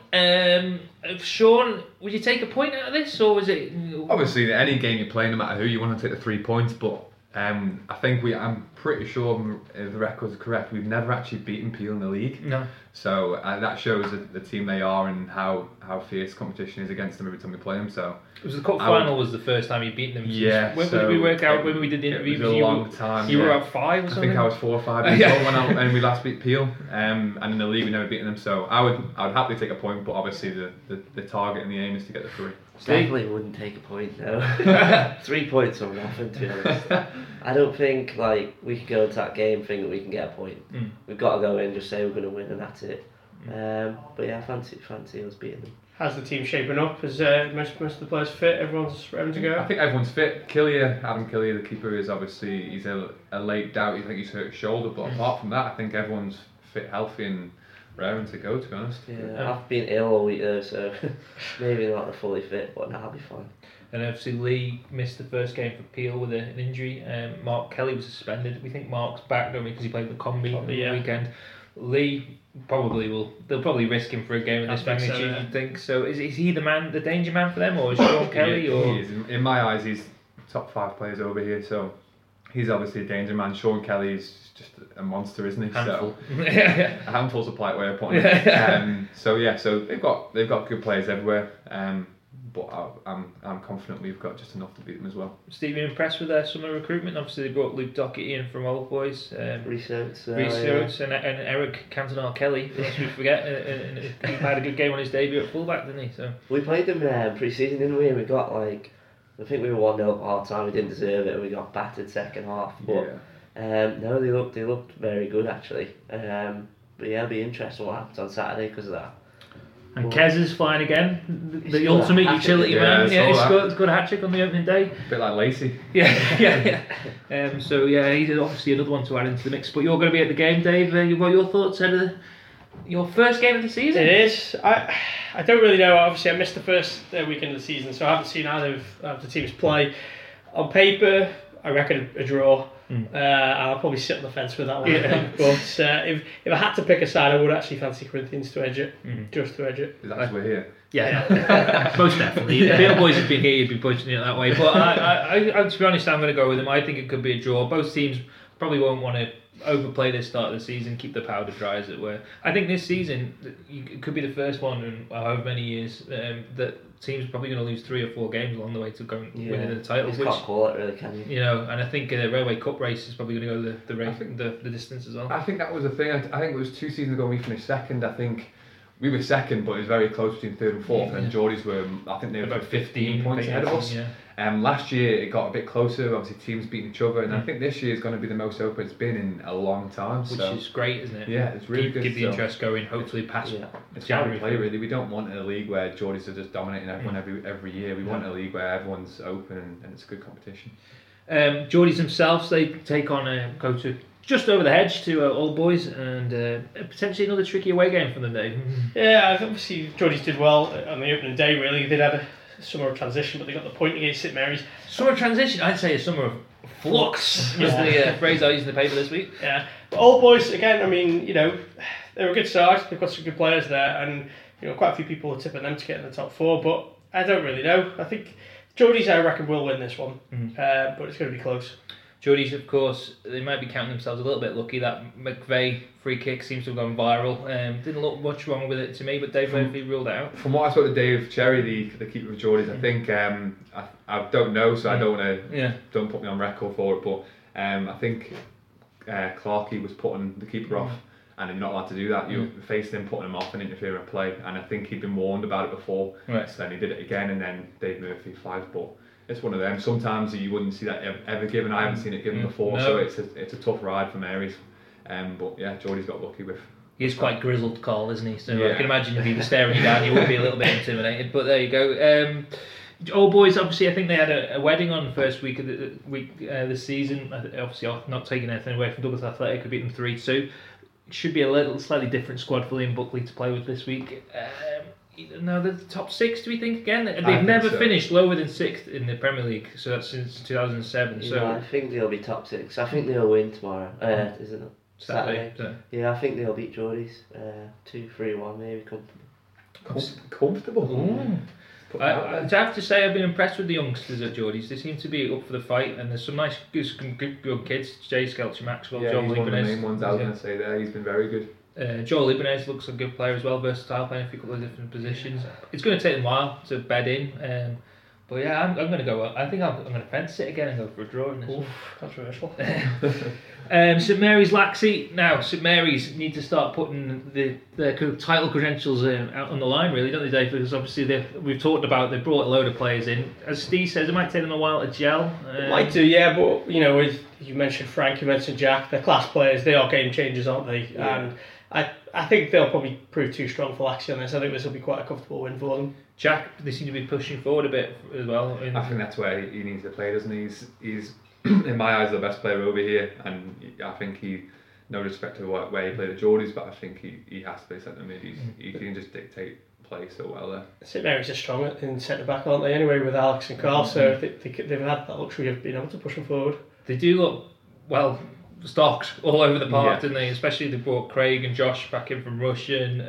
Sean, would you take a point out of this, or was it? Obviously, any game you play, no matter who, you want to take the 3 points. But I think I'm pretty sure if the record's correct, we've never actually beaten Peel in the league. No. So that shows the team they are and how fierce competition is against them every time we play them. So it was the cup final was the first time you beat them. Yeah. When did we work out when we did the interview? It was a long time. You were at 5 or something. I think I was 4 or 5 years old when we last beat Peel. And in the league we never beaten them. So I would happily take a point, but obviously the target and the aim is to get the 3. Definitely wouldn't take a point, no. 3 points or nothing, to be honest. I don't think we could go into that game thinking that we can get a point. We've got to go in and just say we're going to win and that's it. But yeah, fancy us beating them. How's the team shaping up? Is most of the players fit? Everyone's ready to go? I think everyone's fit. Adam Killier, the keeper, is obviously he's a late doubt. I think he's hurt his shoulder, but apart from that, I think everyone's fit, healthy, and raring to go. To be honest. Yeah, I've been ill all week though, so maybe not fully fit, but I'll be fine. And obviously Lee missed the first game for Peel with an injury. Mark Kelly was suspended. We think Mark's back, don't we? Because he played the combi the weekend. Lee they'll probably risk him for a game of this magnitude. You'd think so. Is he the danger man for them, or is Sean Kelly? He is. In my eyes, he's top 5 players over here. So he's obviously a danger man. Sean Kelly is just a monster, isn't he? Handful. So, a handful's a polite way of putting it. So they've got good players everywhere. But I'm confident we've got just enough to beat them as well. Steve, you impressed with their summer recruitment? Obviously they brought Luke Docherty in from Old Boys. Rhys Oates and Eric Cantona Kelly, lest we forget. And he had a good game on his debut at fullback, didn't he? So we played them pre-season, didn't we? And we got I think we were 1-0 at half time. We didn't deserve it, and we got battered second half. But no, they looked very good actually. But yeah, it'll be interesting what happens on Saturday because of that. And Kez is flying again, the ultimate utility man. Yeah, he scored a hat-trick on the opening day. A bit like Lacey. Yeah. So he's obviously another one to add into the mix. But you're going to be at the game, Dave. What are your thoughts ahead of your first game of the season? It is. I don't really know. Obviously, I missed the first weekend of the season, so I haven't seen either of the teams play. On paper, I reckon a draw. I'll probably sit on the fence with that one. But if I had to pick a side, I would actually fancy Corinthians to edge it, just to edge it. That's we're here. Yeah, most definitely. If the Peel boys had been here, you'd be pushing it that way. But I to be honest, I'm going to go with them. I think it could be a draw. Both teams probably won't want to overplay this start of the season, keep the powder dry, as it were. I think this season it could be the first one in however many years that teams are probably going to lose 3 or 4 games along the way to going winning the title. You can't call it, really, can you? You know, and I think the Railway Cup race is probably going to go the distance as well. I think that was a thing. I think it was 2 seasons ago we finished second. I think we were second, but it was very close between third and fourth, and Geordies were, I think they were about 15 points ahead of us. Yeah. Last year it got a bit closer, obviously teams beating each other, and I think this year is going to be the most open it's been in a long time. Which is great, isn't it? Yeah, it's really good. Keep the interest going, hopefully past it's how we play, really. We don't want a league where Geordies are just dominating everyone every year. We want a league where everyone's open and it's a good competition. Geordies themselves, they take on go to just over the hedge to Old Boys, and potentially another tricky away game for them, Dave. Yeah, obviously Geordies did well on the opening day. Really, they had a summer of transition, but they got the point against St Mary's. Summer of transition, I'd say a summer of flux was the phrase I used in the paper this week. Yeah, but Old Boys again. I mean, they're a good side. They've got some good players there, and quite a few people are tipping them to get in the top 4. But I don't really know. I think Geordies, I reckon, will win this one, but it's going to be close. Geordies, of course, they might be counting themselves a little bit lucky. That McVeigh free kick seems to have gone viral. Didn't look much wrong with it to me, but Dave Murphy ruled it out. From what I spoke to Dave Cherry, the keeper of Geordies, I think I don't know, so I don't want to don't put me on record for it, but I think Clarkey was putting the keeper off, and you're not allowed to do that. You're facing him, putting him off and interfering with play, and I think he'd been warned about it before, so then he did it again, and then Dave Murphy flags, but it's one of them. Sometimes you wouldn't see that ever given. I haven't seen it given before, so it's a tough ride for Mary's. But yeah, Geordie's got lucky with. He's quite grizzled, Carl, isn't he? So I can imagine if he was staring you down, you would be a little bit intimidated. But there you go. Old Boys, obviously, I think they had a wedding on the first week of the season. Obviously, not taking anything away from Douglas Athletic, could beat them 3-2. Should be a slightly different squad for Liam Buckley to play with this week. Now the top 6, do we think again? They've never finished lower than 6th in the Premier League, so that's since 2007. Yeah, so I think they'll be top 6. I think they'll win tomorrow. Is it Saturday? Yeah, I think they'll beat Geordies 2-3-1 maybe. Comfortable. I have to say I've been impressed with the youngsters at Geordies. They seem to be up for the fight, and there's some nice, good kids. Jay Skelcher Maxwell, yeah, Joel he's Ibanez. One of the main ones I was going to say there. He's been very good. Joel Ibanez looks a good player as well, versatile, playing a couple of different positions. It's going to take them a while to bed in, but yeah, I'm going to go. I think I'm going to fence it again and go for a draw in this one. Controversial. St Mary's Laxey. Now St Mary's need to start putting their title credentials out on the line, really, don't they, Dave? Because obviously we've talked about they've brought a load of players in. As Steve says, it might take them a while to gel. Might do, yeah, but with you mentioned Frank, you mentioned Jack, they're class players. They are game changers, aren't they? Yeah. And I think they'll probably prove too strong for Laxey on this. I think this will be quite a comfortable win for them. Jack, they seem to be pushing forward a bit as well. I think that's where he needs to play, doesn't he? He's in my eyes the best player over here, and I think no respect to where he played at Geordies, but I think he has to play centre mid. He can just dictate play so well there. St Mary's are strong in centre back, aren't they? Anyway, with Alex and Carl, so they've had that luxury of being able to push them forward. They do look well stocked all over the park, didn't they? Especially they brought Craig and Josh back in from Russian.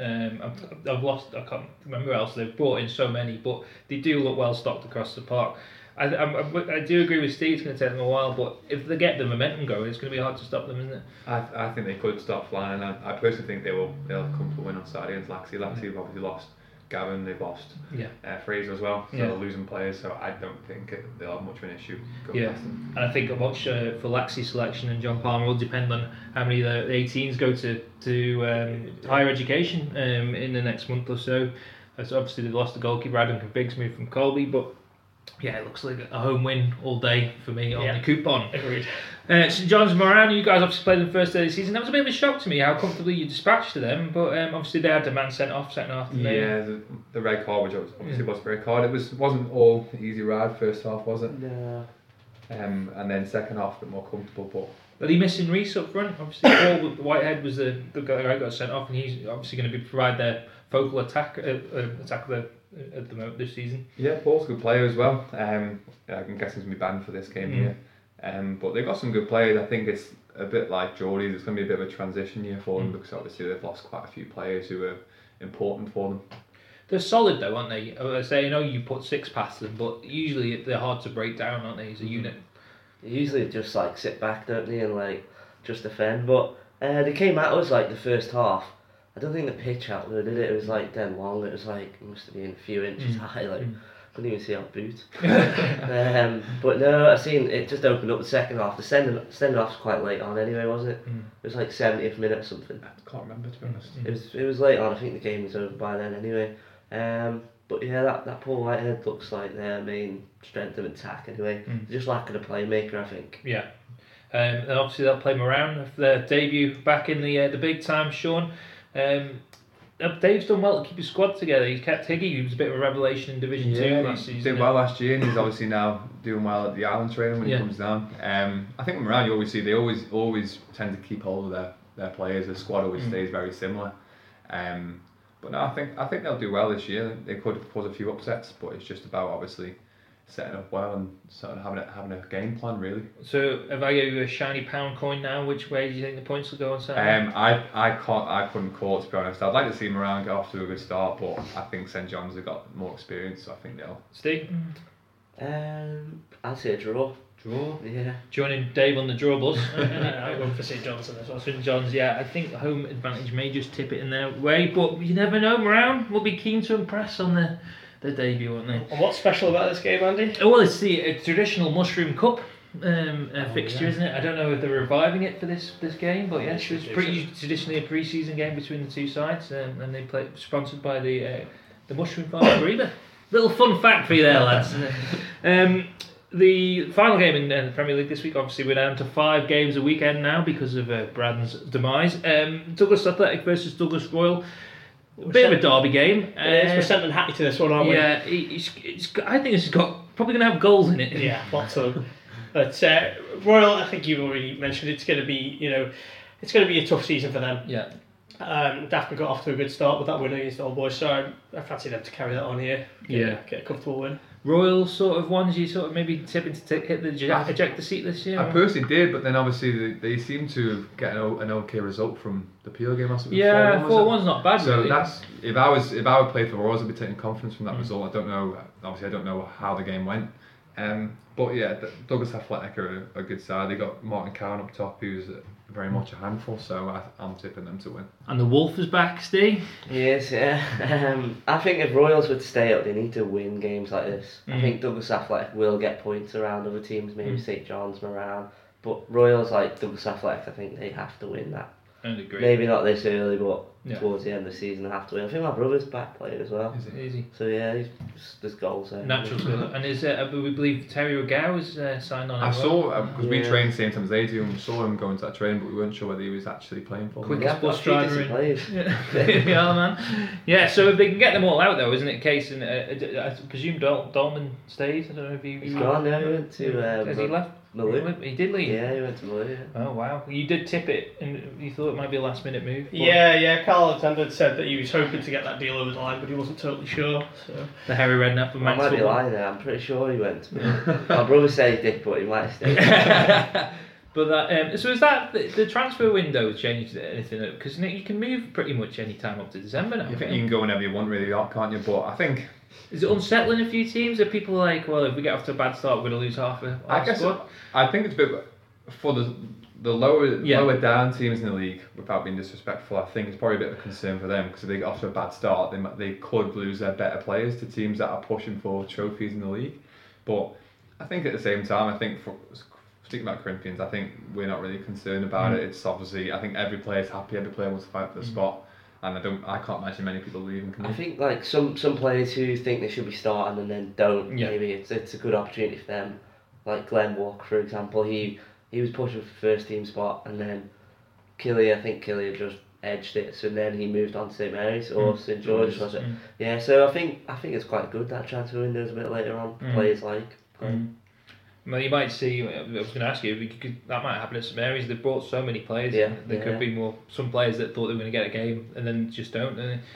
I can't remember who else they've brought in so many, but they do look well stocked across the park. I do agree with Steve. It's going to take them a while, but if they get the momentum going, it's going to be hard to stop them, isn't it? I think they could stop flying. I personally think they'll come to win on Saturday against Laxey. Laxey have obviously lost Gavin, they've lost Fraser as well, so they're losing players, so I don't think they'll have much of an issue going past them. And I think much for Laxey's selection and John Palmer will depend on how many of the 18s go to higher education in the next month or so. So obviously they've lost the goalkeeper, Adam Biggs moved from Colby, but yeah, it looks like a home win all day for me on the coupon. Agreed. St John's Moran, you guys obviously played the first day of the season. That was a bit of a shock to me how comfortably you dispatched to them, but obviously they had a man sent off second half. Yeah, the red card, which obviously was a red card. It wasn't all easy ride first half, was it? Yeah. And then second half a bit more comfortable, but. Are they missing Reese up front? Obviously, Paul Whitehead was the guy who got sent off, and he's obviously going to provide their focal attack at the moment this season. Yeah, Paul's a good player as well. I'm guessing he's going to be banned for this game here. But they've got some good players. I think it's a bit like Geordie's. It's going to be a bit of a transition year for them because obviously they've lost quite a few players who are important for them. They're solid though, aren't they? I say, I know you put 6 past them, but usually they're hard to break down, aren't they, as a unit? They usually just sit back, don't they, and just defend. But they came at us the first half. I don't think the pitch out there did it. It was dead long. It was it must have been a few inches high. couldn't even see our boot. But no, I've seen it just opened up the second half. The send off's quite late on anyway, wasn't it? It was like 70th minute or something. I can't remember, to be honest. It was late on. I think the game was over by then anyway. But yeah, that Paul Whitehead looks like their main strength of attack anyway. They're just lacking a playmaker, I think. Yeah. And obviously they'll play Moran for their debut back in the big time, Sean. Dave's done well to keep his squad together. He's kept Higgy, who was a bit of a revelation in Division 2 last season. He did well last year, and he's obviously now doing well at the Island training when he comes down. I think Moran, you always see, they always tend to keep hold of their players. The squad always stays very similar. But no, I think they'll do well this year. They could cause a few upsets, but it's just about obviously setting up well and sort of having a game plan really. So if I give you a shiny pound coin now, which way do you think the points will go on Saturday? I couldn't call it, to be honest. I'd like to see Moran get off to a good start, but I think St John's have got more experience, so I think they'll. Steve? I'd say a draw. Draw? Yeah. Joining Dave on the draw bus. I went for St John's as well. St John's, yeah. I think home advantage may just tip it in their way, but you never know. Moran will be keen to impress on their debut, won't they? And what's special about this game, Andy? Well, it's the traditional Mushroom Cup fixture, isn't it? I don't know if they're reviving it for this game, but yes, it's pretty traditionally a pre-season game between the two sides, and they play sponsored by the Mushroom Farm Breeder. Little fun fact for you there, lads. The final game in the Premier League this week, obviously we're down to 5 games a weekend now because of Braden's demise. Douglas Athletic versus Douglas Royal. Bit of a derby game. We're sending Hattie to this one, aren't we? Yeah, I think it's got probably going to have goals in it. Yeah, lots of them. But Royal, I think you've already mentioned, it's going to be a tough season for them. Yeah. Daphne got off to a good start with that win against Old Boys, so I fancy them to carry that on here. Get a comfortable win. Royal sort of ones you sort of maybe tipping to hit the ejector seat this year? I personally did, but then obviously they seem to get an okay result from the Peel game last week. Yeah, 4-1's not bad. So really. that's if I would play for Royals, I'd be taking confidence from that result. I don't know. Obviously, I don't know how the game went. But yeah, Douglas Athletic are a good side. They got Martin Cowan up top, who's very much a handful. So I'm tipping them to win. And the Wolf is back, Steve. Yes, yeah. I think if Royals were to stay up, they need to win games like this. I think Douglas Athletic will get points around other teams, maybe St John's, Moran. But Royals, like Douglas Athletic, I think they have to win that. I agree. Maybe not this early, but towards the end of the season, they have to win. I think my brother's back playing as well. Is it easy? So yeah, there's goals there. Natural skill. And is we believe Terry O'Gow is signed on? I saw because we trained the same time as they do, and we saw him going to that training, but we weren't sure whether he was actually playing for them. Quickest bus driver in. Yeah, man. Yeah, so if they can get them all out though, isn't it? Case and I presume Dolman stayed. I don't know if he's gone. Yeah, he went to. Has he left? Malou. He did leave? Yeah, he went to Malou, yeah. Oh, wow. You did tip it, and you thought it might be a last-minute move? Yeah, Carl Alexander said that he was hoping to get that deal over the line, but he wasn't totally sure. So. The Harry Redknapp and I might be lying there, I'm pretty sure he went to Malou. My brother said he did, but he might have stayed. But that, so is that the transfer window changed anything? Because you can move pretty much any time up to December now. I think you can go whenever you want, really, can't you? But I think... Is it unsettling a few teams? Are people like, well, if we get off to a bad start, we're going to lose half a squad? I think it's a bit... For the lower down teams in the league, without being disrespectful, I think it's probably a bit of a concern for them, because if they get off to a bad start, they could lose their better players to teams that are pushing for trophies in the league. But I think at the same time, I think speaking about Corinthians, I think we're not really concerned about it. It's obviously, I think every player's happy, every player wants to fight for the spot. And I can't imagine many people leaving. I think like some players who think they should be starting and then don't. Yeah. Maybe it's a good opportunity for them. Like Glenn Walker, for example, he was pushing for first team spot, and then Killy just edged it. So then he moved on to St Mary's or St George's, was it? Yeah. So I think it's quite good that transfer window is a bit later on. Players like. Well, you might see. I was going to ask you, that might happen at St Mary's. They've brought so many players. Yeah, there could be some players that thought they were going to get a game and then just don't.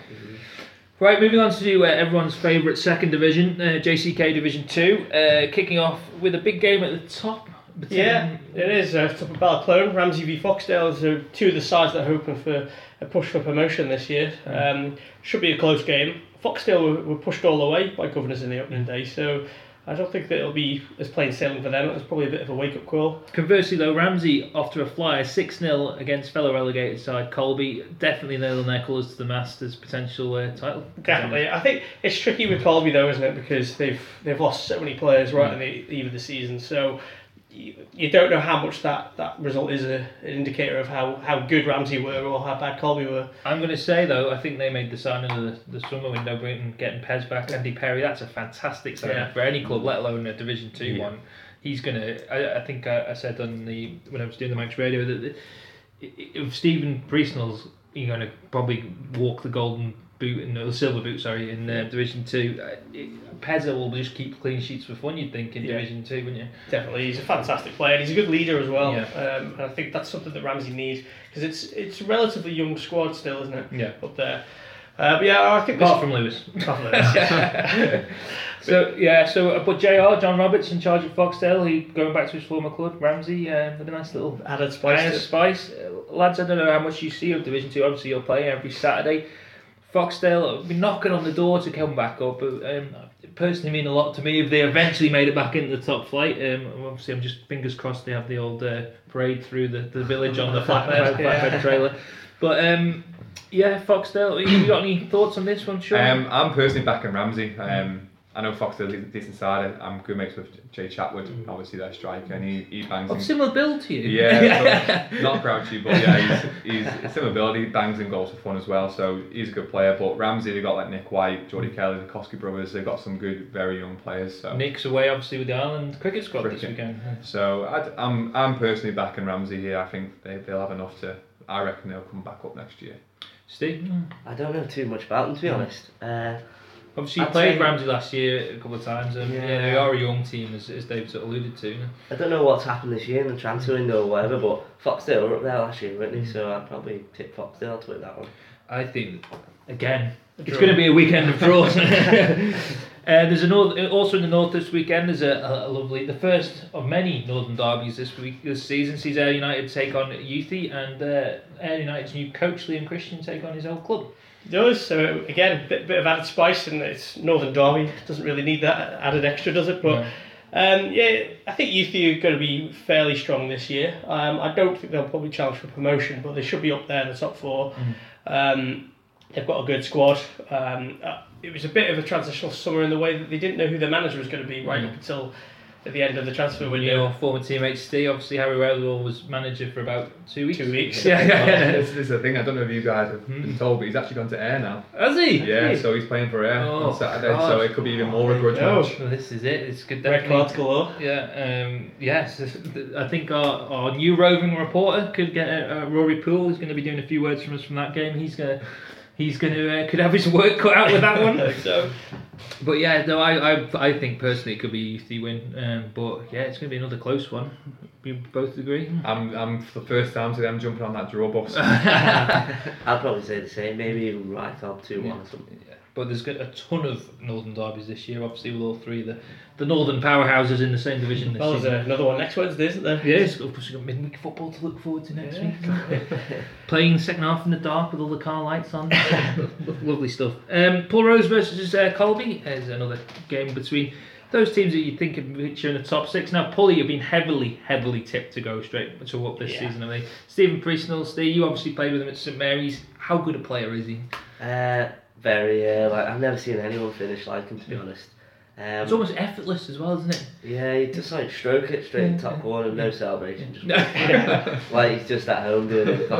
Right, moving on to everyone's favourite second division, JCK Division 2, kicking off with a big game at the top. Yeah, it is. Top of Balaclone, Ramsey v Foxdale are two of the sides that are hoping for a push for promotion this year. Should be a close game. Foxdale were pushed all the way by Governors in the opening day, so I don't think that it'll be as plain sailing for them. It was probably a bit of a wake-up call. Conversely, though, Ramsey, after a flyer 6-0 against fellow relegated side Colby, definitely nailing their colours to the mast as potential title. Definitely. I think it's tricky with Colby, though, isn't it? Because they've lost so many players right at the eve of the season. So you don't know how much that result is an indicator of how good Ramsey were or how bad Colby were. I'm going to say, though, I think they made the signing of the summer window, getting Pez back, Andy Perry. That's a fantastic signing for any club, let alone a Division 2 one. He's going to... I think I said when I was doing the Manx Radio that if Stephen Priestnall's going to probably walk the golden boot and the silver boot, in Division 2. Pezza will just keep clean sheets for fun, you'd think, in Division 2, wouldn't you? Definitely, he's a fantastic player. And he's a good leader as well. And I think that's something that Ramsey needs because it's a relatively young squad still, isn't it? Yeah. Up there. But yeah, I think apart from Lewis. But JR, John Roberts, in charge of Foxdale, he going back to his former club, Ramsey, with a nice little added spice. Lads, I don't know how much you see of Division 2. Obviously, you're playing every Saturday. Foxdale have been knocking on the door to come back up. It personally mean a lot to me if they eventually made it back into the top flight. Obviously, I'm just fingers crossed they have the old parade through the village on the flatbed trailer. But Foxdale, you got any thoughts on this one, Sean? I'm personally backing Ramsey. I know Foxdale's a decent side. I'm good mates with Jay Chatwood, obviously their striker, and he bangs. Of similar build to you. Yeah, so not grouchy, but he's similar build. He bangs in goals for fun as well, so he's a good player. But Ramsey, they've got like Nick White, Geordie Kelly, the Koski brothers. They've got some good, very young players. So Nick's away obviously with the Ireland cricket squad this weekend. So I'm personally backing Ramsey here. I think they'll have enough to. I reckon they'll come back up next year. Steve? I don't know too much about them, to be honest. Obviously, you played Ramsey last year a couple of times, and they are a young team, as Dave sort of alluded to. I don't know what's happened this year in the transfer window or whatever, but Foxdale were up there last year, weren't they? So I'd probably tip Foxdale to win that one. I think, again, it's going to be a weekend of draws. There's also in the north this weekend. There's a lovely, the first of many northern derbies this season. Sees Ayr United take on Youthy, and Ayr United's new coach Liam Christian take on his old club. It does. So again, bit of added spice, and it's Northern Derby. Doesn't really need that added extra, does it? But I think Youthy are going to be fairly strong this year. I don't think they'll probably challenge for promotion, but they should be up there in the top four. They've got a good squad. It was a bit of a transitional summer in the way that they didn't know who their manager was going to be right up until at the end of the transfer window. Your former teammate Steve, obviously Harry Rowell was manager for about 2 weeks. 2 weeks. This is the thing, I don't know if you guys have been told, but he's actually gone to Ayr now. Has he? Yeah, so he's playing for Ayr on Saturday, so it could be even more of a grudge match. Well, this is it, it's good. Red cards galore. Yeah, yes, I think our new roving reporter could get Rory Poole, who's going to be doing a few words from us from that game. He's going to could have his work cut out with that one. So, but yeah, no, I think personally it could be a Youthy win. But yeah, it's going to be another close one. We both agree. I'm for the first time today. I'm jumping on that draw bus. I'd probably say the same. Maybe even right up 2-1 or something. Yeah. But there's a ton of Northern derbies this year. Obviously, with all three the Northern powerhouses in the same division. Well, there's another one next Wednesday, isn't there? Yes, we've got midweek football to look forward to next week. Playing second half in the dark with all the car lights on. Lovely stuff. Paul Rose versus Colby is another game between those teams that you think are in the top six. Now, Pulley have been heavily tipped to go straight to up this season, have they? Stephen Priestnall, Steve, you obviously played with him at St Mary's. How good a player is he? Very, I've never seen anyone finish like him, to be honest. It's almost effortless as well, isn't it? Yeah, he just stroke it straight in top corner, no celebration, just like he's just at home doing it.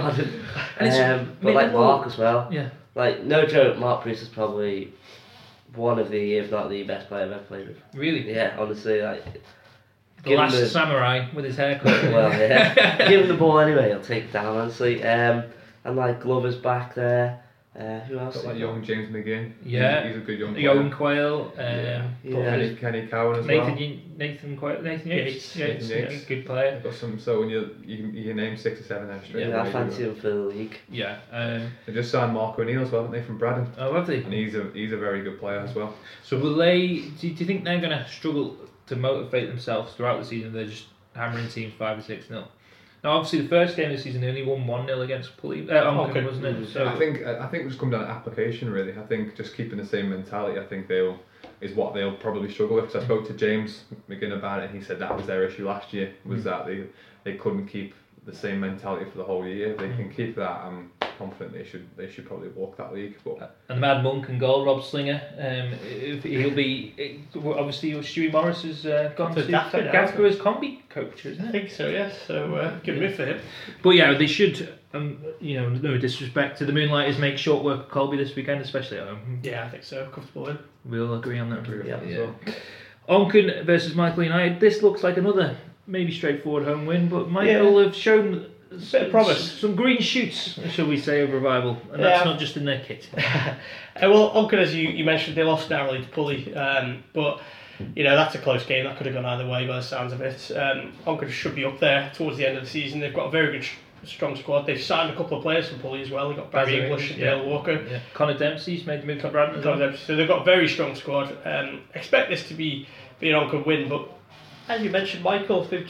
But like Mark as well. Yeah. Like, no joke, Mark Priest is probably one of the, if not the best player I've ever played with. Really? Yeah, honestly, like. The last samurai with his haircut. Well, yeah. Give him the ball anyway, he'll take it down, honestly. And like Glover's back there. Who else? Got like young James McGinn. Yeah. He's a good young player. Young Quayle. Kenny Cowan as well. Nathan Quayle. Nathan Yates. Yates. Good player. Got some. So when you name 6 or 7 there straight away. I fancy him for the league. Yeah. They just signed Mark O'Neill as well, haven't they, from Braddon? Oh, have they? And he's a very good player as well. So will they? Do you think they're going to struggle to motivate themselves throughout the season? They're just hammering teams 5 or 6-0. Now, obviously, the first game of the season they only won 1-0 against Onken, wasn't it? So I think it just come down to application, really. I think just keeping the same mentality. I think they'll is what they'll probably struggle with. Because I spoke to James McGinn about it, and he said that was their issue last year, was that they couldn't keep the same mentality for the whole year. If they can keep that, I'm confident they should probably walk that league. But and the Mad Monk and goal, Rob Slinger, he'll be obviously Stewie Morris has gone to Gaffer as combi coach, isn't it? I think so, yes. So good move for him. But yeah, they should. No disrespect to the Moonlighters, make short work of Colby this weekend, especially at home. Yeah, I think so. Comfortable win. We all agree on that. Yeah. As well. Onchan versus Michael United. This looks like another maybe straightforward home win, but Michael have shown a bit of promise, some green shoots, shall we say, of revival, and that's not just in their kit. Well, Onchan, as you mentioned, they lost narrowly to Pulley, but that's a close game. That could have gone either way by the sounds of it. Onchan should be up there towards the end of the season. They've got a very good, strong squad. They've signed a couple of players from Pulley as well. They've got Barry English and Dale Walker. Yeah. Connor Dempsey's made the move to Brandon as well. So they've got a very strong squad. Expect this to be an Onchan win, but as you mentioned, Michael, they've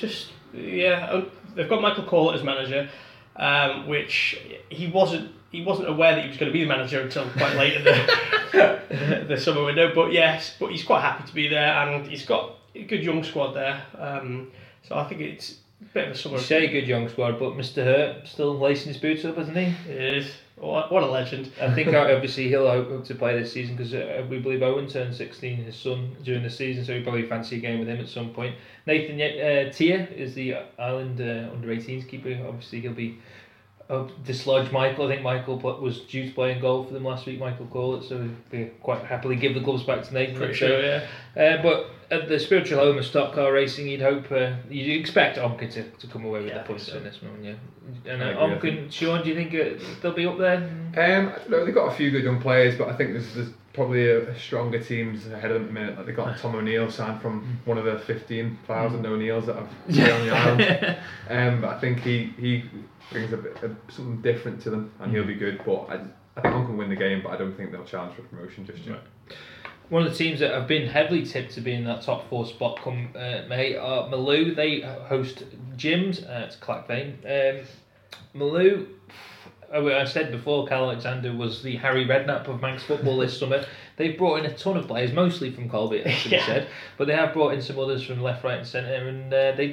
got Michael Corlett as manager, which he wasn't aware that he was going to be the manager until quite late in the summer window. But he's quite happy to be there, and he's got a good young squad there. So I think it's a bit of a summer. You say good young squad, but Mr. Hurt still lacing his boots up, isn't he? He is. What a legend. I think obviously he'll hope to play this season because we believe Owen turned 16, his son, during the season, so he'll probably fancy a game with him at some point. Nathan Tia is the Ireland under-18s keeper. Obviously he'll be dislodge Michael. I think Michael was due to play in goal for them last week, Michael Corlett, so he'll quite happily give the gloves back to Nathan. Pretty sure, yeah. But at the spiritual home of stock car racing, you'd expect Onchan to come away with the points in this one, yeah. And Onchan, Sean, do you think they'll be up there? I don't know, they've got a few good young players, but I think there's probably a stronger teams ahead of them at the minute. Like they've got Tom O'Neill signed from one of the 15,000 O'Neills that have been on the island. But I think he brings a bit something different to them, and he'll be good. But I think Onchan win the game, but I don't think they'll challenge for promotion just yet. Right. One of the teams that have been heavily tipped to be in that top 4 spot come May are Malou. They host Gyms at Clackvane. Malou, I said before, Cal Alexander was the Harry Redknapp of Manx football this summer. They've brought in a ton of players, mostly from Colby, it has to be said, but they have brought in some others from left, right and centre, and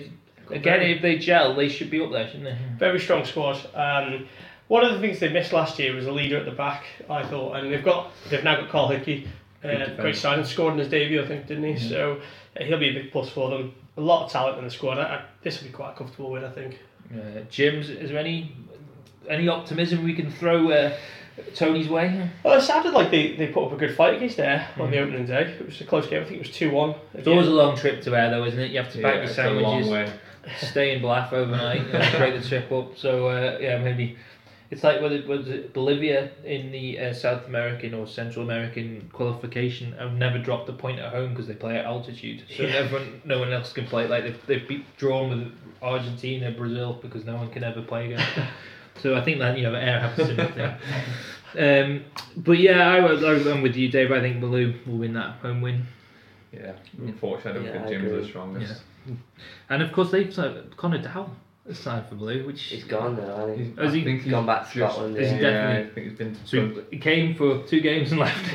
if they gel, they should be up there, shouldn't they? Very strong squad. One of the things they missed last year was a leader at the back, I thought, and they've now got Carl Hickey. Great signing, scored in his debut, I think, didn't he? Yeah. So he'll be a big plus for them. A lot of talent in the squad. This will be quite a comfortable win, I think. James, is there any optimism we can throw Tony's way? Well, it sounded like they put up a good fight against Ayr on the opening day. It was a close game. I think it was 2-1. It's always a long trip to Ayr, though, isn't it? You have to pack your sandwiches, stay in Bluff overnight, break the trip up. So maybe. It's like was it Bolivia in the South American or Central American qualification have never dropped a point at home because they play at altitude. So no one else can play. Like they've drawn with Argentina, Brazil because no one can ever play against them. So I think that Ayr have a similar thing. But yeah, I'm with you, Dave. I think Malou will win that home win. Yeah, unfortunately, I don't think Jim's the strongest. Yeah. And of course they've Connor Dowell. Aside from Blue, which he's gone now, hasn't he? I think he's gone back to Scotland. I think he's been to so he came for 2 games and left.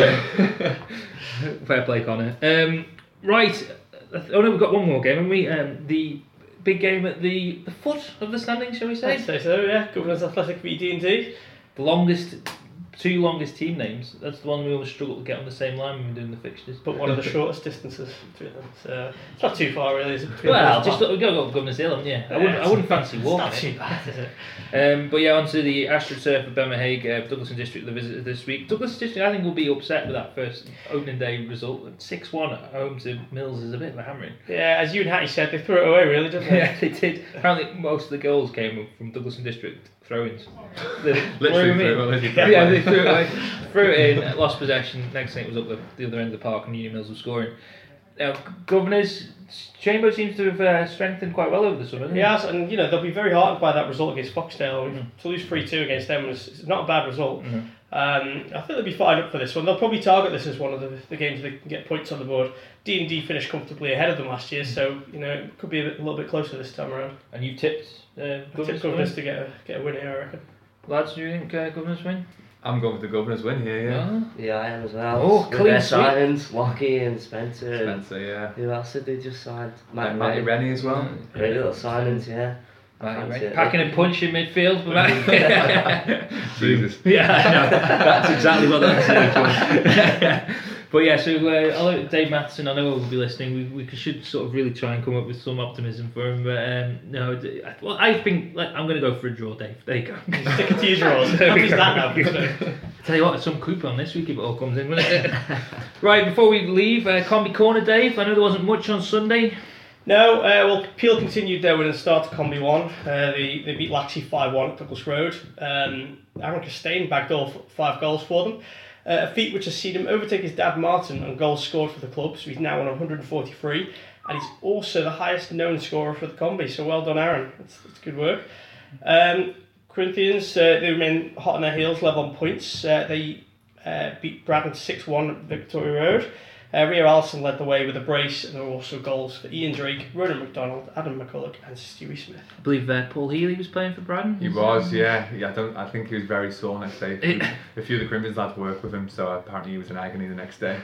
Fair play, Connor. Right. Oh no, we've got one more game, haven't we? The big game at the foot of the standing, shall we say? I'd say so, yeah. Governors Athletic v D&D. The 2 longest team names. That's the one we always struggle to get on the same line when we're doing the fixtures. But one of the shortest distances between them. So it's not too far, really, is it? Well, we've got to go to Governors Hill, haven't you? I wouldn't fancy walking. It's not too bad, is it? But yeah, on to the AstroTurf of Bemmerhague, Douglas and District, the visitors this week. Douglas District, I think, will be upset with that first opening day result. 6-1 at home to Mills is a bit of a hammering. Yeah, as you and Hattie said, they threw it away, really, didn't they? Yeah, they did. Apparently, most of the goals came from Douglas and District throw-ins. Literally they threw it in, lost possession. Next thing it was up the other end of the park, and Union Mills was scoring. Now, Governors, Chamber seems to have strengthened quite well over the summer. Yes, and they'll be very heartened by that result against Foxdale. To lose 3-2 against them is not a bad result. I think they'll be fired up for this one. They'll probably target this as one of the games they can get points on the board. D&D finished comfortably ahead of them last year, so it could be a little bit closer this time around. And you've tipped Governors to get a win here, I reckon. Lads, do you think Governors win? I'm going with the Governor's win here, yeah. Yeah, I am as well. Oh, With clean their sweep. signings, Lockie and Spencer. Spencer, yeah. And who else did they just sign? Matty Rennie as well. Great little signings, yeah. I fancy it. Packing a punch in midfield. Jesus. Yeah, I know. That's exactly what that's like. But yeah, so Dave Matheson, I know he'll be listening. We should sort of really try and come up with some optimism for him. But no, well, I think I'm going to go for a draw, Dave. There you go. Stick it to your draws. How is that now? Tell you what, some coupon this week if it all comes in, won't it? Right, before we leave, Combi Corner, Dave. I know there wasn't much on Sunday. No, well, Peel continued their winning start to Combi 1. They beat Laxey 5-1 at Douglas Road. Aaron Costain bagged all 5 goals for them. A feat which has seen him overtake his dad Martin on goals scored for the club, so he's now on 143, and he's also the highest known scorer for the Combi, so well done Aaron, that's good work. Corinthians, they remain hot on their heels, level on points. They beat Braddon 6-1 at Victoria Road. Rio Allison led the way with a brace, and there were also goals for Ian Drake, Ronan McDonald, Adam McCulloch and Stewie Smith. I believe Paul Healy was playing for Braddon. He was, yeah. I think he was very sore next day. A few of the Corinthians lads worked with him, so apparently he was in agony the next day.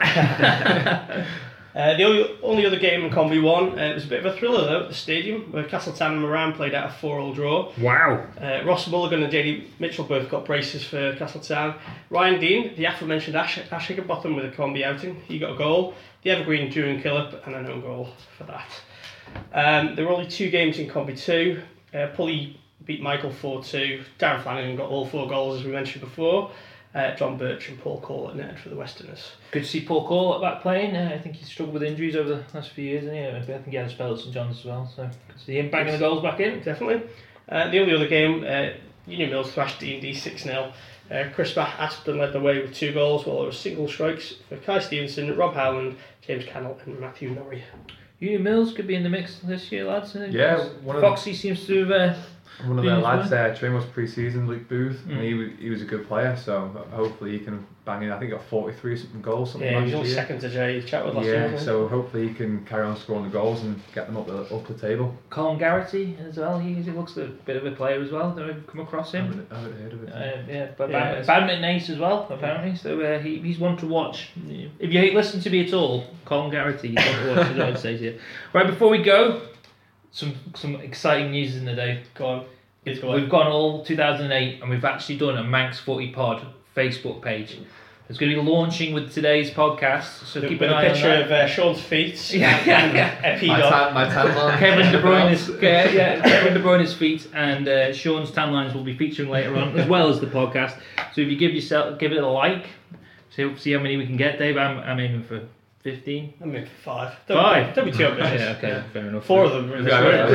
The only other game in Combi 1, it was a bit of a thriller though at the stadium, where Castletown and Moran played out a 4-4 draw. Wow. Ross Mulligan and JD Mitchell both got braces for Castletown. Ryan Dean, the aforementioned Ash Higginbotham with a Combi outing, he got a goal. The evergreen Drew Killip and an own goal for that. There were only 2 games in Combi 2. Pulley beat Michael 4-2. Darren Flanagan got all 4 goals as we mentioned before. John Birch and Paul Cole at net for the Westerners. Good to see Paul Cole back playing. I think he's struggled with injuries over the last few years, hasn't he? I think he had a spell at St John's as well, so good to see him banging the goals back in. Definitely. The only other game, Union Mills thrashed D&D 6-0. Chris Aspden led the way with 2 goals, while there were single strikes for Kai Stevenson, Rob Howland, James Cannell and Matthew Norrie. Union Mills could be in the mix this year, lads. Yeah, Foxy seems to have... One of their lads trained was pre-season, Luke Booth, and he was a good player, so hopefully he can bang in. I think he got 43 something goals, something he like was that. all second to Jay Chatwood last year. Yeah, so hopefully he can carry on scoring the goals and get them up the table. Colin Garrity as well, he looks a bit of a player as well. Don't know if you've come across him. I haven't heard of it. But badminton ace as well, apparently. So he's one to watch. If you listen to me at all, Colin Garrity, he's one to watch, as I would say to you. Right, before we go, some exciting news in the day. Go on. We've gone all 2008 and we've actually done a Manx Footy Pod Facebook page. It's going to be launching with today's podcast, so keep an eye on that. With a picture of Sean's feet. My tan line. Kevin De Bruyne's feet and Sean's tan lines will be featuring later on, as well as the podcast. So if you give it a like, see how many we can get, Dave. I'm aiming for 15. I'm aiming for 5. 5? Don't be too ambitious. Yeah, okay, fair enough. 4 of them are in this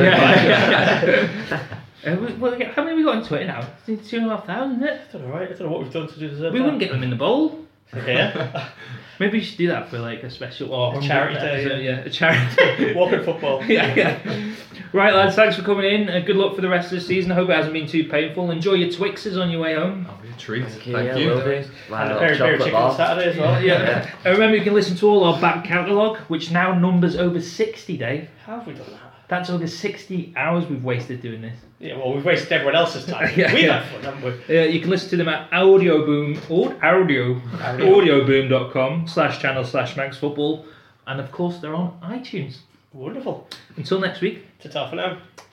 room. Well, how many have we got on Twitter now? It's 2,500, isn't it? I don't know, right? I don't know what we've done to deserve that. We wouldn't get them in the bowl. Yeah. Maybe we should do that for like a special charity day. Yeah, a charity. Walking football. Yeah. Right, lads, thanks for coming in. Good luck for the rest of the season. I hope it hasn't been too painful. Enjoy your Twixes on your way home. Oh, a treat. Thank you. Thank you. And a pair of chicken on Saturday as well. Yeah. And remember, you can listen to all our back catalogue, which now numbers over 60, Dave. How have we done that? That's over 60 hours we've wasted doing this. Yeah, well, we've wasted everyone else's time. We've had fun, haven't we? You can listen to them at audioboom.com/channel/MaxFootball. And of course, they're on iTunes. Wonderful. Until next week. Ta-ta for now.